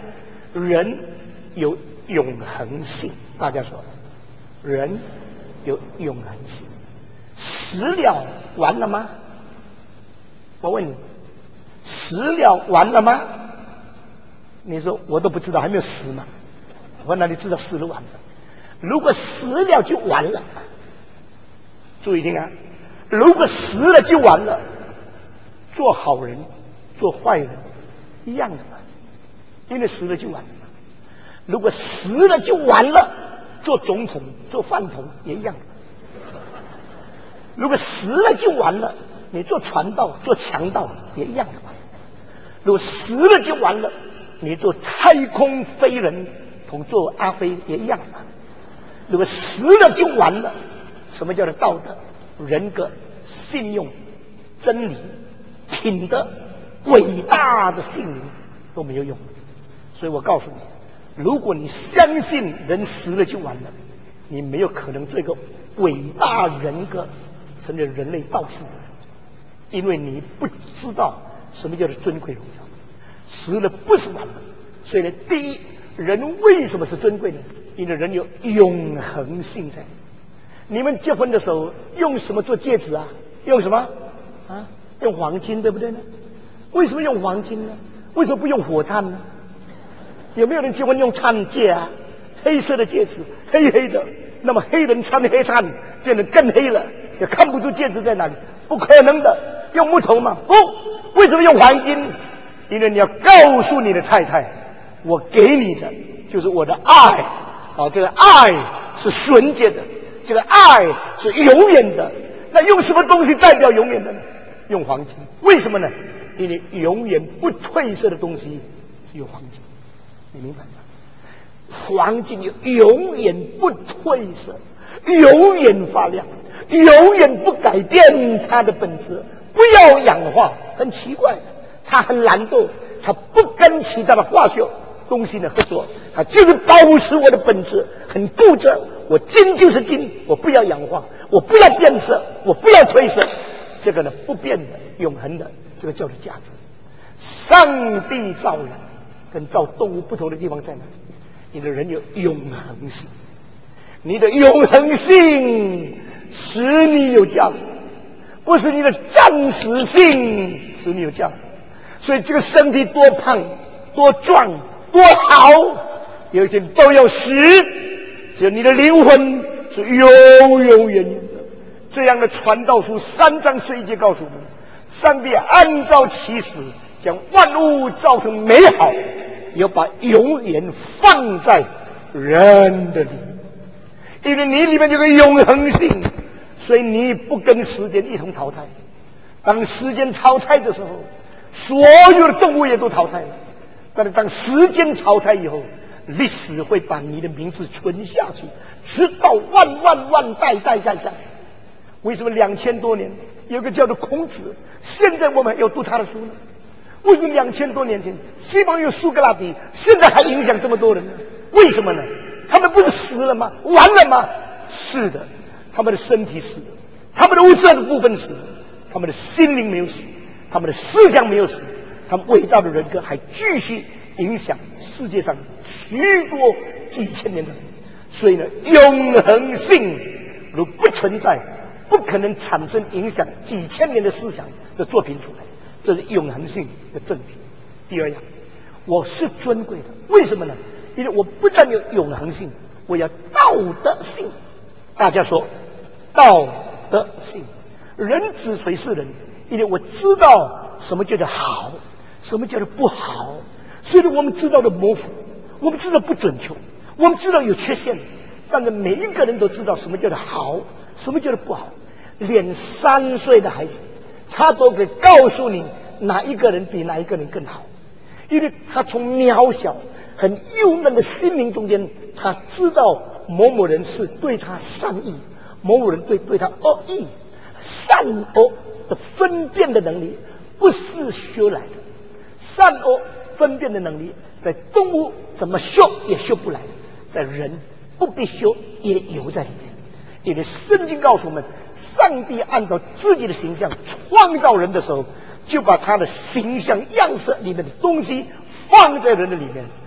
人有永恒性。大家说，人有永恒性。死了完了吗？我问你，死了完了吗？你说我都不知道，还没有死嘛？我哪里知道死了完了？如果死了就完了，注意听啊！如果死了就完了，做好人、做坏人一样的嘛，因为死了就完了嘛。如果死了就完了，做总统、做饭桶也一样的。如果死了就完了，你做传道、做强盗也一样的嘛。如果死了就完了，你做太空飞人同做阿飞也一样的嘛。如果死了就完了，什么叫做道德、人格、信用、真理、品德、伟大的信灵都没有用。所以我告诉你，如果你相信人死了就完了，你没有可能做一个伟大人格，成为人类造世的人，因为你不知道什么叫做尊贵荣耀。死了不是完了。所以呢，第一，人为什么是尊贵的？因为人有永恒性在。你们结婚的时候用什么做戒指啊？用什么啊？用黄金，对不对呢？为什么用黄金呢？为什么不用火炭呢？有没有人结婚用炭戒啊？黑色的戒指，黑黑的，那么黑人穿黑炭变得更黑了，也看不出戒指在哪里，不可能的。用木头嘛？不，为什么用黄金？因为你要告诉你的太太，我给你的就是我的爱啊，这个爱是纯洁的，这个爱是永远的。那用什么东西代表永远的呢？用黄金。为什么呢？因为永远不褪色的东西只有黄金，你明白吗？黄金有永远不褪色，永远发亮，永远不改变它的本质，不要氧化。很奇怪的，它很懒惰，它不跟其他的化学东西呢合作，它就是保持我的本质，很固执。我金就是金，我不要氧化，我不要变色，我不要褪色。这个呢，不变的、永恒的，这个叫做价值。上帝造人跟造动物不同的地方在哪里？你的人有永恒性，你的永恒性使你有价值，不是你的暂时性使你有价值。所以这个身体多胖、多壮、多好，有一天都要死。只有你的灵魂是永永远远的。这样的传道书三章十一节告诉我们，上帝按照其时将万物造成美好，要把永远放在人的里面，因为你里面有个永恒性，所以你不跟时间一同淘汰。当时间淘汰的时候，所有的动物也都淘汰了。但是当时间淘汰以后，历史会把你的名字存下去，直到万万万代代代下去。为什么两千多年有个叫做孔子，现在我们还要读他的书呢？为什么两千多年前西方有苏格拉底，现在还影响这么多人呢？为什么呢？他们不是死了吗？完了吗？是的，他们的身体死了，他们的物质的部分死了，他们的心灵没有死，他们的思想没有死，他们伟大的人格还继续影响世界上许多几千年的人。所以呢，永恒性如不存在，不可能产生影响几千年的思想的作品出来，这是永恒性的证据。第二样，我是尊贵的，为什么呢？因为我不但有永恒性，我要道德性。大家说道德性，人之所以是人，因为我知道什么叫做好，什么叫做不好。虽然我们知道的模糊，我们知道不准确，我们知道有缺陷，但是每一个人都知道什么叫做好，什么叫做不好。连三岁的孩子，他都可以告诉你哪一个人比哪一个人更好，因为他从渺小、很幼嫩的心灵中间，他知道某某人是对他善意，某某人对对他恶意。善恶的分辨的能力不是修来的，善恶分辨的能力在动物怎么修也修不来，在人不必修也有在里面。因为圣经告诉我们，上帝按照自己的形象创造人的时候，就把他的形象样式里面的东西放在人的里面。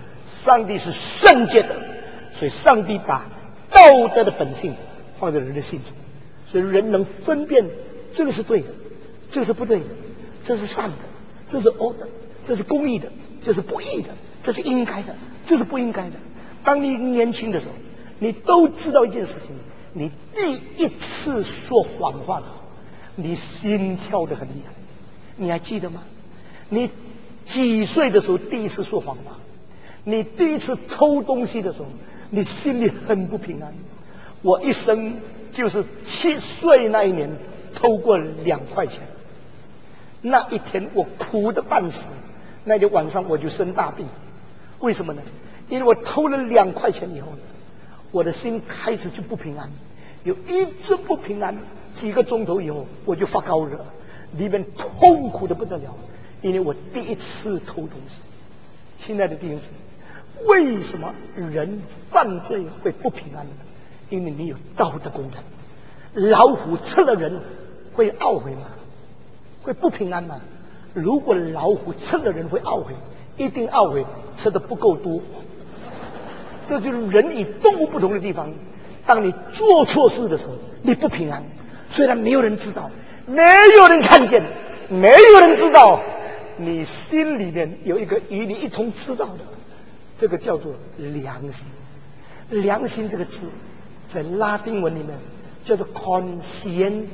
上帝是圣洁的，所以上帝把道德的本性放在人的心中，所以人能分辨这个是对的，这个是不对的，这是善的，这是恶的，这是公义的，这是不义的，这是应该的，这是不应该的。当你年轻的时候，你都知道一件事情，你第一次说谎话的时候，你心跳得很厉害，你还记得吗？你几岁的时候第一次说谎话？你第一次偷东西的时候，你心里很不平安。我一生就是七岁那一年偷过两块钱，那一天我哭得半死，那天晚上我就生大病。为什么呢？因为我偷了两块钱以后呢，我的心开始就不平安，有一直不平安，几个钟头以后我就发高热，里面痛苦的不得了，因为我第一次偷东西。亲爱的弟兄姊妹，为什么人犯罪会不平安呢？因为你有道德功能。老虎吃了人会懊悔吗？会不平安吗？如果老虎吃了人会懊悔，一定懊悔吃的不够多。这就是人与动物不同的地方。当你做错事的时候，你不平安，虽然没有人知道，没有人看见，没有人知道，你心里面有一个与你一同知道的，这个叫做良心。良心这个字在拉丁文里面叫做 conscientia，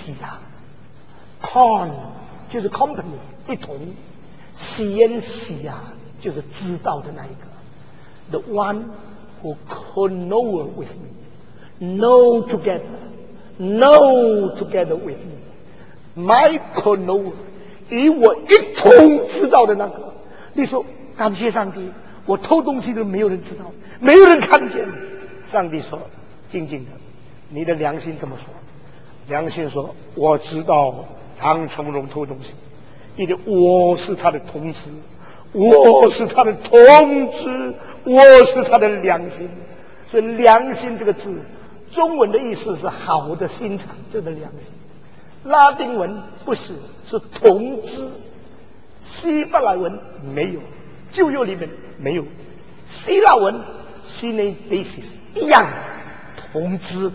con 就是 company 一同， scientia 就是知道的那一个。The one who know with me, know together, know together with me. My know 与我一同知道的那个。你说感谢上帝，我偷东西都没有人知道，没有人看见。上帝说静静的，你的良心怎么说？良心说我知道唐成荣偷东西，因为我是他的同知，我是他的同知，我是他的良心。所以良心这个字中文的意思是好的心肠，这个良心。拉丁文不是，是同知。希伯来文没有，旧约里面没有。希腊文 synedesis 一样，同知。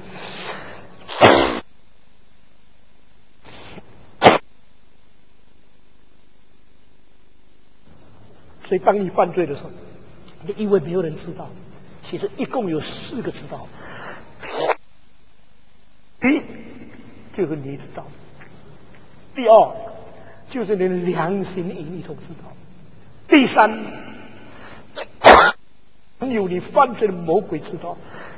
所以当你犯罪的时候，你以为没有人知道，其实一共有四个知道。第一就是你知道，第二就是你的良心与你同知道，第三有你犯罪的魔鬼知道，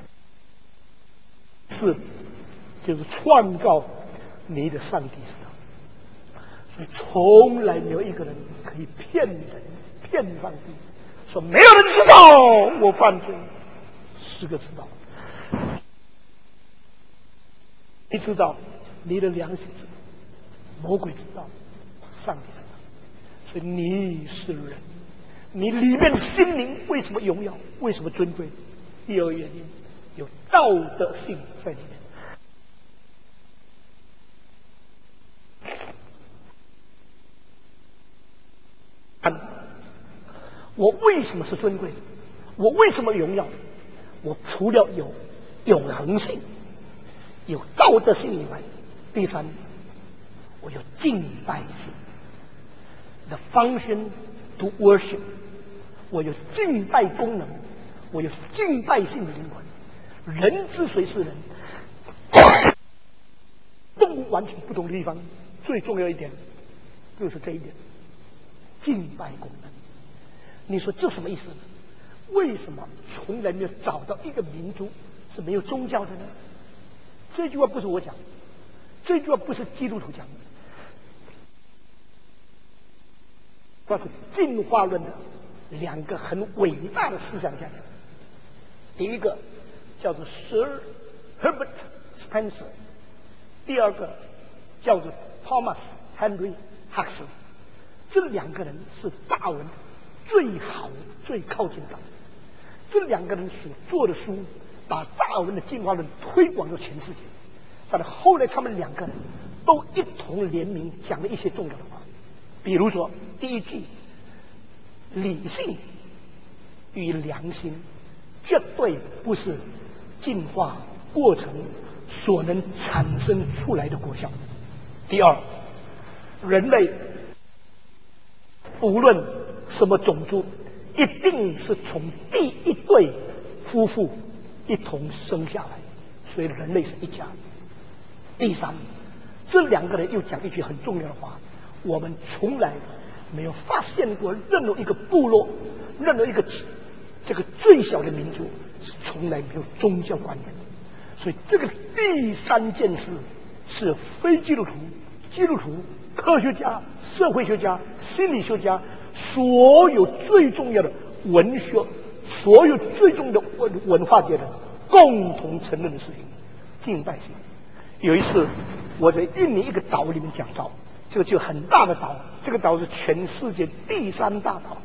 四就是创造你的上帝知道。所以从来没有一个人可以骗人骗上帝，说没有人知道我犯罪，四个知道。你知道，你的良心知道，魔鬼知道，上帝知道。所以你是人，你里面心灵为什么荣耀，为什么尊贵？第二原因有道德性在里面。我为什么是尊贵？我为什么荣耀？我除了有永恒性、有道德性以外，第三，我有敬拜性。The function to worship， 我有敬拜功能，我有敬拜性的灵魂。人之所以是人，动物完全不同的地方，最重要一点就是这一点，敬拜功能。你说这什么意思呢？为什么从来没有找到一个民族是没有宗教的呢？这句话不是我讲，这句话不是基督徒讲的，这是进化论的两个很伟大的思想家。第一个叫做 Sir Herbert Spencer， 第二个叫做 Thomas Henry Huxley。这两个人是达尔文最好最靠近的。这两个人所做的书把达尔文的进化论推广到全世界，但是后来他们两个人都一同联名讲了一些重要的话。比如说第一句理性与良心，绝对不是进化过程所能产生出来的果效。第二，人类无论什么种族，一定是从第一对夫妇一同生下来，所以人类是一家。第三，这两个人又讲一句很重要的话：我们从来没有发现过任何一个部落，任何一个这个最小的民族是从来没有宗教观念的。所以这个第三件事是非基督徒、基督徒、科学家、社会学家、心理学家所有最重要的文学、所有最重要的文文化界的共同承认的事情——敬拜神。有一次我在印尼一个岛里面讲到，这个就很大的岛，这个岛是全世界第三大岛。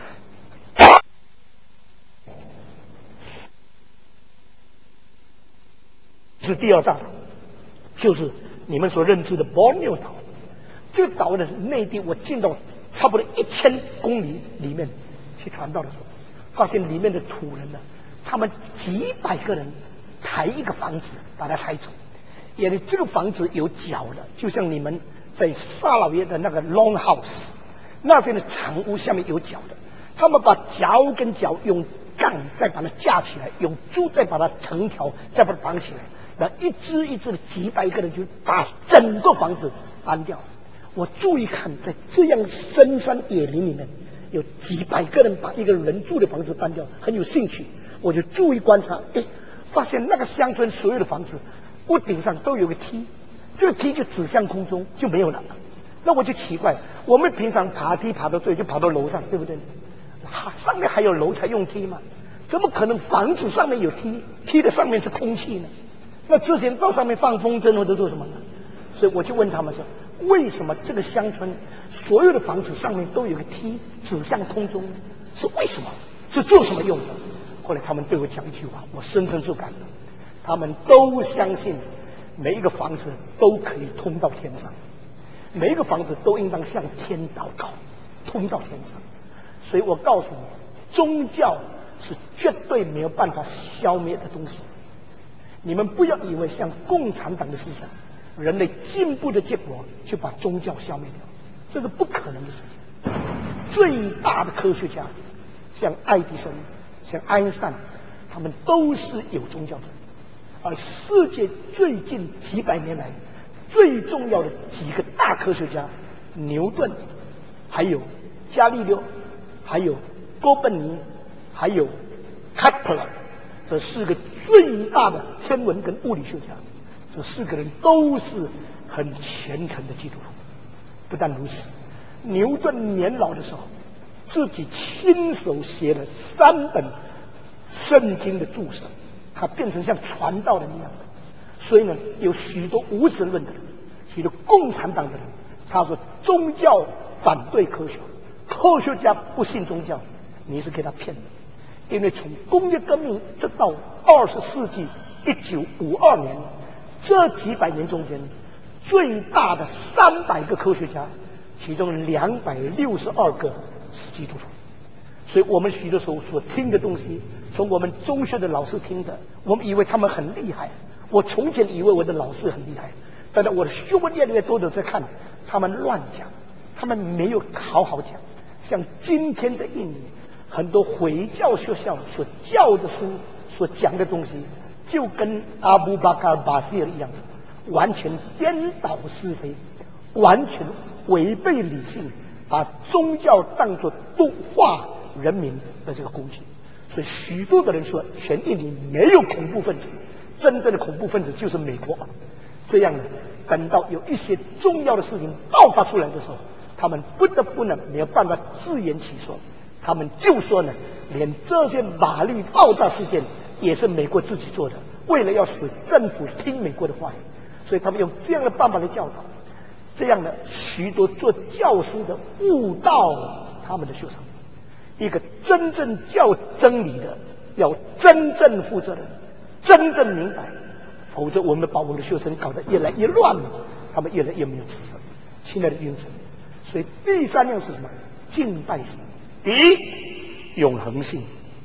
是第二大岛，就是你们所认知的borneo岛。这个岛的内地，我进到差不多一千公里里面去传道的时候，发现里面的土人呢，他们几百个人抬一个房子把它抬走，因为这个房子有脚的，就像你们在沙老爷的那个 long house 那边的长屋下面有脚的，他们把脚跟脚用杠再把它架起来，用竹再把它成条再把它绑起来。那一支一支的几百个人就把整个房子搬掉。我注意看，在这样深山野林里面，有几百个人把一个人住的房子搬掉，很有兴趣。我就注意观察，哎，发现那个乡村所有的房子屋顶上都有个梯，这个梯就指向空中，就没有了。那我就奇怪，我们平常爬梯爬到最后就跑到楼上，对不对？上面还有楼才用梯吗？怎么可能房子上面有梯，梯的上面是空气呢？那之前到上面放风筝或者做什么呢？所以我就问他们说，为什么这个乡村所有的房子上面都有个梯指向空中呢？是为什么？是做什么用的？后来他们对我讲一句话，我深深受感动。他们都相信每一个房子都可以通到天上，每一个房子都应当向天祷告，通到天上。所以我告诉你，宗教是绝对没有办法消灭的东西。你们不要以为像共产党的思想，人类进步的结果就把宗教消灭掉，这是不可能的事情。最大的科学家，像爱迪生、像爱因斯坦，他们都是有宗教的。而世界最近几百年来最重要的几个大科学家，牛顿，还有伽利略，还有哥本尼，还有开普勒，这四个最大的天文跟物理学家，这四个人都是很虔诚的基督徒。不但如此，牛顿年老的时候，自己亲手写了三本圣经的注释，他变成像传道人一样的。所以呢，有许多无神论的人，许多共产党的人，他说宗教反对科学，科学家不信宗教，你是给他骗的。因为从工业革命直到二十世纪一九五二年这几百年中间，最大的三百个科学家，其中两百六十二个是基督徒。所以我们许多时候所听的东西，从我们中学的老师听的，我们以为他们很厉害。我从前以为我的老师很厉害，但是我的学问越来越多的在看，他们乱讲，他们没有好好讲。像今天在印尼，很多回教学校所教的书、所讲的东西，就跟阿布巴卡尔巴西尔一样，完全颠倒是非，完全违背理性，把宗教当作度化人民的这个工具。所以许多的人说，全印尼没有恐怖分子，真正的恐怖分子就是美国。这样呢，等到有一些重要的事情爆发出来的时候，他们不得不呢没有办法自圆其说，他们就说呢，连这些马力爆炸事件也是美国自己做的，为了要使政府听美国的话，所以他们用这样的办法来教导。这样呢，许多做教师的误导他们的学生。一个真正教真理的，要真正负责任，真正明白，否则我们把我们的学生搞得越来越乱了，他们越来越没有知识。亲爱的弟兄姊妹，所以第三样是什么？敬拜神。第一，永恒性，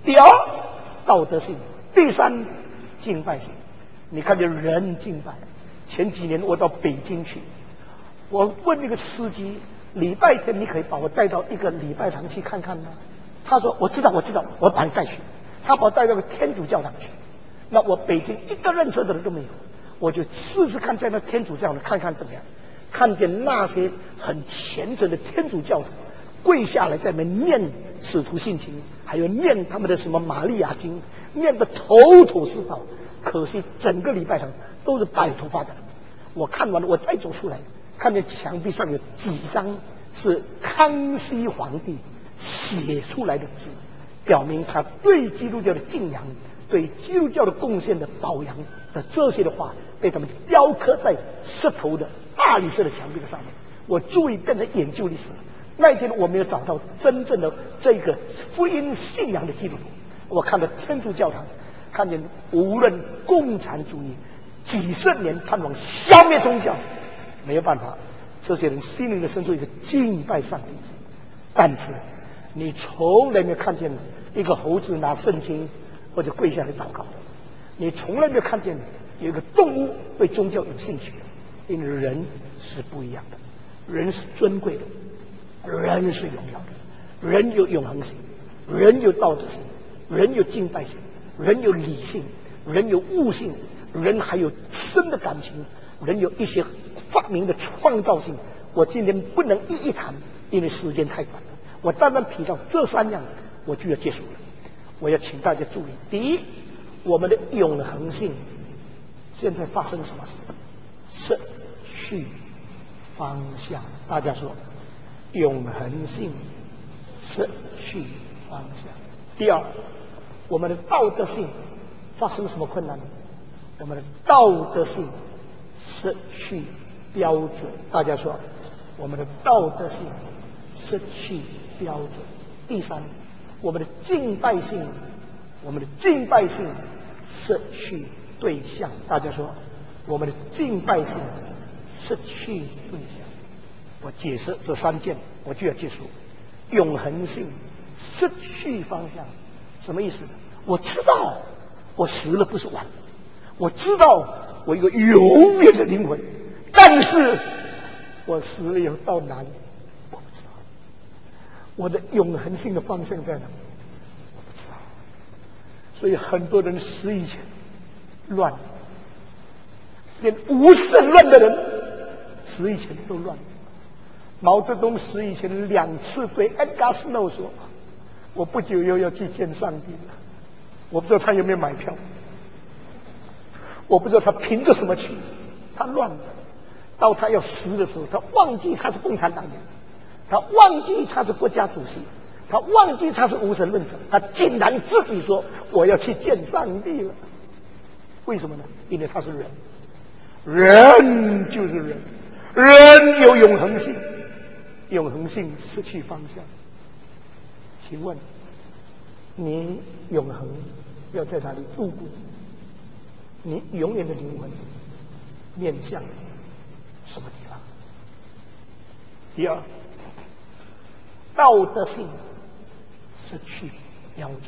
第二，道德性；第三，敬拜性。你看见人敬拜。前几年我到北京去，我问那个司机，礼拜天你可以把我带到一个礼拜堂去看看吗？他说我知道我知道，我把你带去。他把我带到个天主教堂去。那我北京一个认识的人都没有，我就试试看在那天主教堂看看怎么样。看见那些很虔诚的天主教徒跪下来在那边念使徒信经，还有念他们的什么玛利亚经，念得头头是道。可惜整个礼拜堂都是白头发的人。我看完了，我再走出来，看见墙壁上有几张是康熙皇帝写出来的字，表明他对基督教的敬仰、对基督教的贡献的褒扬的这些的话，被他们雕刻在石头的大理石的墙壁的上面。我注意变成研究历史了。那一天我没有找到真正的这个福音信仰的基督徒。我看到天主教堂，看见无论共产主义几十年盼望消灭宗教，没有办法，这些人心灵的深处一个敬拜上帝。但是你从来没有看见一个猴子拿圣经或者跪下来祷告，你从来没有看见有一个动物对宗教有兴趣的。因为人是不一样的，人是尊贵的，人是荣耀的，人有永恒性，人有道德性，人有敬拜性，人有理性，人有悟性，人还有深的感情，人有一些发明的创造性。我今天不能一一谈，因为时间太短了。我单单提到这三样，我就要结束了。我要请大家注意：第一，我们的永恒性现在发生什么事？失去方向。大家说，永恒性失去方向。第二，我们的道德性发生什么困难呢？我们的道德性失去标准。大家说，我们的道德性失去标准。第三，我们的敬拜性，我们的敬拜性失去对象。大家说，我们的敬拜性失去对象。我解释这三件，我就要结束。永恒性失去方向，什么意思？我知道我死了不是完了，我知道我有一个永远的灵魂，但是我死了以后到哪里我不知道。我的永恒性的方向在哪里我不知道。所以很多人死以前乱，连无神论的人死以前都乱。毛泽东死以前两次对恩加斯诺说：“我不久又要去见上帝了。”我不知道他有没有买票，我不知道他凭着什么去，他乱了。到他要死的时候，他忘记他是共产党员，他忘记他是国家主席，他忘记他是无神论者，他竟然自己说：“我要去见上帝了。”为什么呢？因为他是人，人就是人，人有永恒性。永恒性失去方向，请问你永恒要在哪里度过？你永远的灵魂面向什么地方？第二，道德性失去标准。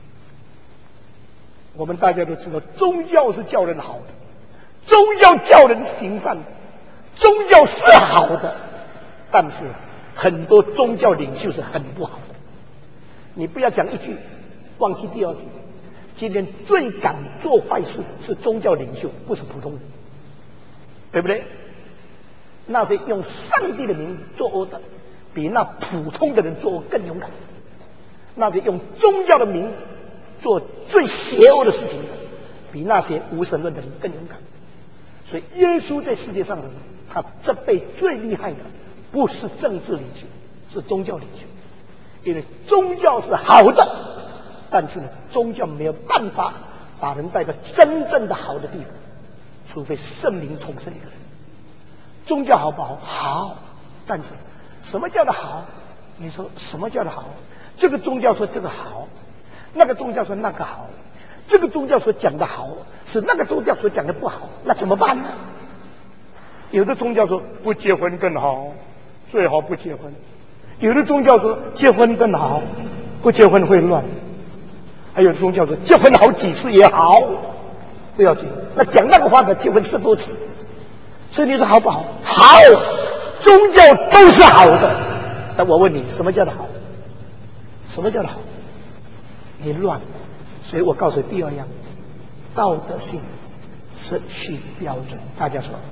我们大家都知道，宗教是叫人好的，宗教叫人行善的，宗教是好的，但是很多宗教领袖是很不好的。你不要讲一句，忘记第二句。今天最敢做坏事是宗教领袖，不是普通人，对不对？那些用上帝的名作恶的，比那普通的人作恶更勇敢。那些用宗教的名做最邪恶的事情的，比那些无神论的人更勇敢。所以耶稣在世界上的人，他这辈最厉害的不是政治领袖，是宗教领袖。因为宗教是好的，但是呢，宗教没有办法把人带到真正的好的地方，除非圣灵重生一个人。宗教好不好？好，但是什么叫做好？你说什么叫做好？这个宗教说这个好，那个宗教说那个好，这个宗教所讲的好是那个宗教所讲的不好，那怎么办呢？有的宗教说不结婚更好，最好不结婚；有的宗教说结婚更好，不结婚会乱。 还有宗教说结婚好几次也好，不要紧。那讲那个话的结婚十多次，所以你说好不好？好，宗教都是好的。但我问你，什么叫做好？什么叫做好？你乱了。所以我告诉你第二样，道德性失去标准。大家说。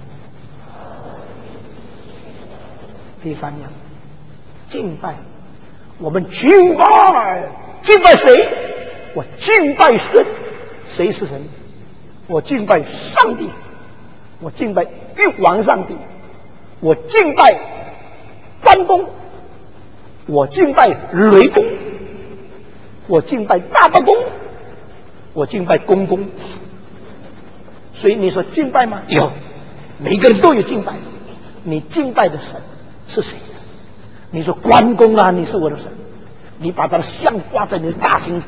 第三样，敬拜。我们敬拜，敬拜谁？我敬拜神。谁是神？我敬拜上帝。我敬拜玉皇上帝。我敬拜关公。我敬拜雷公。我敬拜大伯公。我敬拜公公。所以你说敬拜吗？有，每个人都有敬拜。你敬拜的神是谁？你说关公啊，你是我的神，你把他的像挂在你的大厅，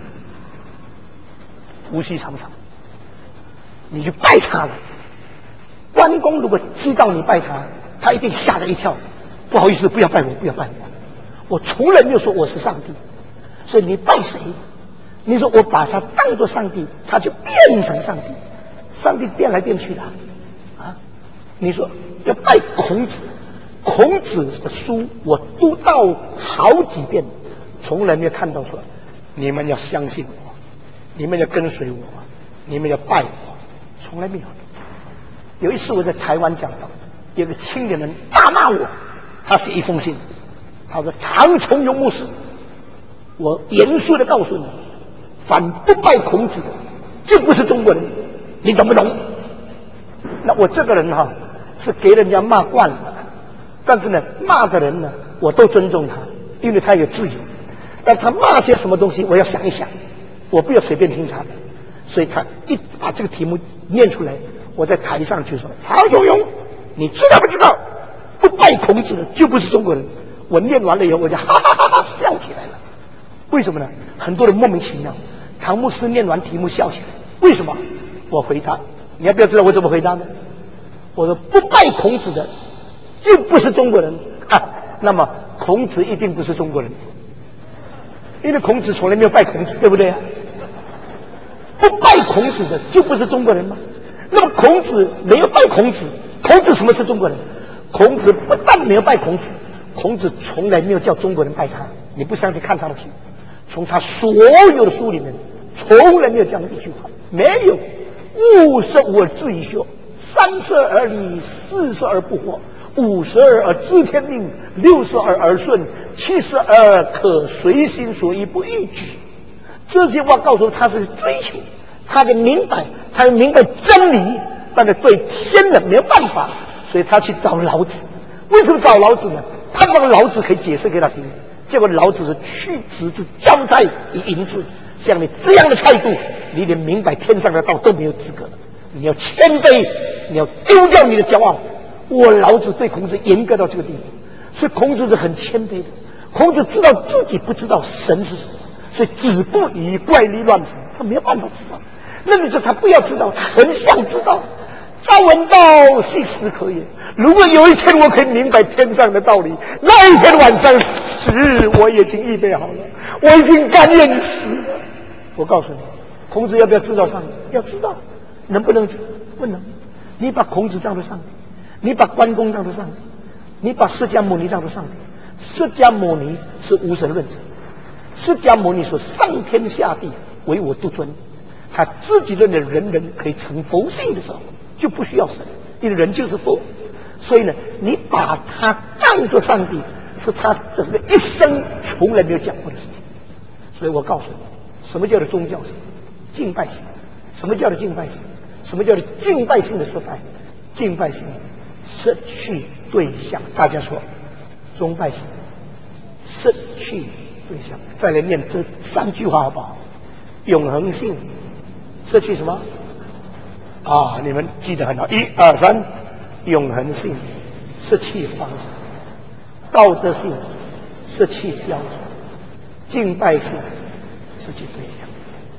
胡须长长，你去拜他了。关公如果知道你拜他，他一定吓了一跳。不好意思，不要拜我，不要拜我，我从来没有说我是上帝。所以你拜谁？你说我把他当作上帝，他就变成上帝，上帝变来变去的啊！你说要拜孔子。孔子的书我读到好几遍，从来没有看到说你们要相信我，你们要跟随我，你们要拜我，从来没有。有一次我在台湾讲到，有个青年人大骂我，他写一封信，他说唐崇荣牧师，我严肃的告诉你，凡不拜孔子的就不是中国人，你懂不懂？那我这个人哈、啊、是给人家骂惯了，但是呢，骂的人呢，我都尊重他，因为他有自由。但他骂些什么东西，我要想一想，我不要随便听他的。所以他一把这个题目念出来，我在台上就说：“曹永永，你知道不知道？不拜孔子的就不是中国人。”我念完了以后，我就哈哈哈哈笑起来了。为什么呢？很多人莫名其妙。唐牧师念完题目笑起来，为什么？我回答，你要不要知道我怎么回答呢？我说：“不拜孔子的。”就不是中国人啊，那么孔子一定不是中国人，因为孔子从来没有拜孔子，对不对啊？不拜孔子的就不是中国人吗？那么孔子没有拜孔子，孔子什么是中国人？孔子不但没有拜孔子，孔子从来没有叫中国人拜他。你不相信看他的书，从他所有的书里面，从来没有这样一句话，没有。物色我自己学，三十而立，四十而不惑。五十而而知天命，六十而而顺，七十而可随心所欲不逾矩。这些话告诉他是追求，他的明白，他明白真理，但是对天人没有办法，所以他去找老子。为什么找老子呢？他帮老子可以解释给他听，结果老子是去直之交在以迎之。像你这样的态度，你连明白天上的道都没有资格。你要谦卑，你要丢掉你的骄傲。我老子对孔子严格到这个地步，所以孔子是很谦卑的。孔子知道自己不知道神是什么，所以子不语怪力乱神，他没有办法知道。那你说他不要知道，他很想知道。朝闻道，夕死可也。如果有一天我可以明白天上的道理，那一天晚上死我已经预备好了，我已经甘愿死了。我告诉你，孔子要不要知道上帝？要知道。能不能？不能。你把孔子当作上帝，你把关公当作上帝，你把释迦牟尼当作上帝。释迦牟尼是无神论者，释迦牟尼说上天下地唯我独尊，他自己认为人人可以成佛性的时候，就不需要神，因为人就是佛。所以呢，你把他当作上帝，是他整个一生从来没有讲过的事情。所以我告诉你，什么叫做宗教性？敬拜性。什么叫做敬拜性？什么叫做敬拜性的失败？敬拜性失去对象。大家说，崇拜性失去对象。再来念这三句话好不好？永恒性失去什么？啊，你们记得很好。一二三，永恒性失去方法，道德性失去标准，敬拜性失去对象。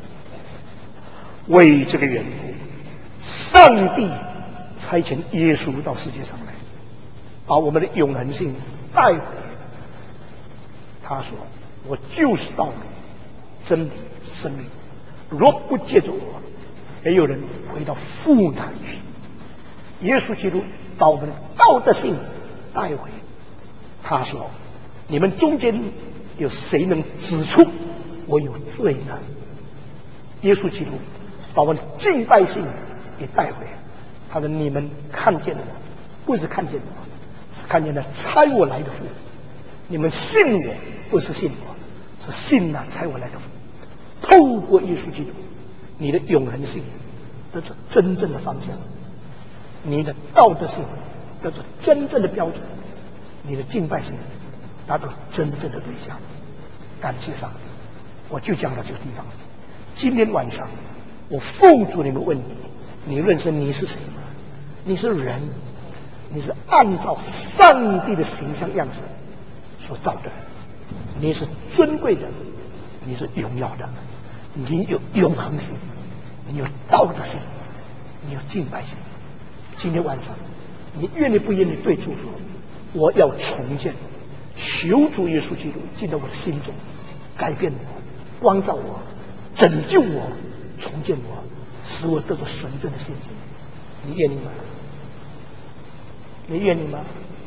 为这个缘故，上帝差遣耶稣到世界上来，把我们的永恒性带回来。他说：“我就是道路、真理、生命。 若不借着我，没有人回到父那里去。耶稣基督把我们的道德性带回。他说：“你们中间有谁能指出我有罪呢？”耶稣基督把我们的敬拜性也带回。他说：“你们看见了我，不是看见我，是看见了差我来的父。你们信我，不是信我，是信那差我来的父。透过耶稣基督，你的永恒性得着真正的方向，你的道德性得着真正的标准，你的敬拜性达到真正的对象。感谢上帝，我就讲到这个地方。今天晚上，我奉主你们问你，你认识你是谁吗？你是人，你是按照上帝的形象样式所造的，你是尊贵的，你是荣耀的，你有永恒性，你有道德性，你有敬拜性。今天晚上，你愿意不愿意对主说：“我要重建，求主耶稣基督进到我的心中，改变我，光照我，拯救我，重建我，使我得到纯正的信心。”你愿意吗？你愿意吗？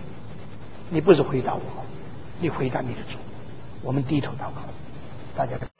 你不是回答我，你回答你的主。我们低头祷告，大家。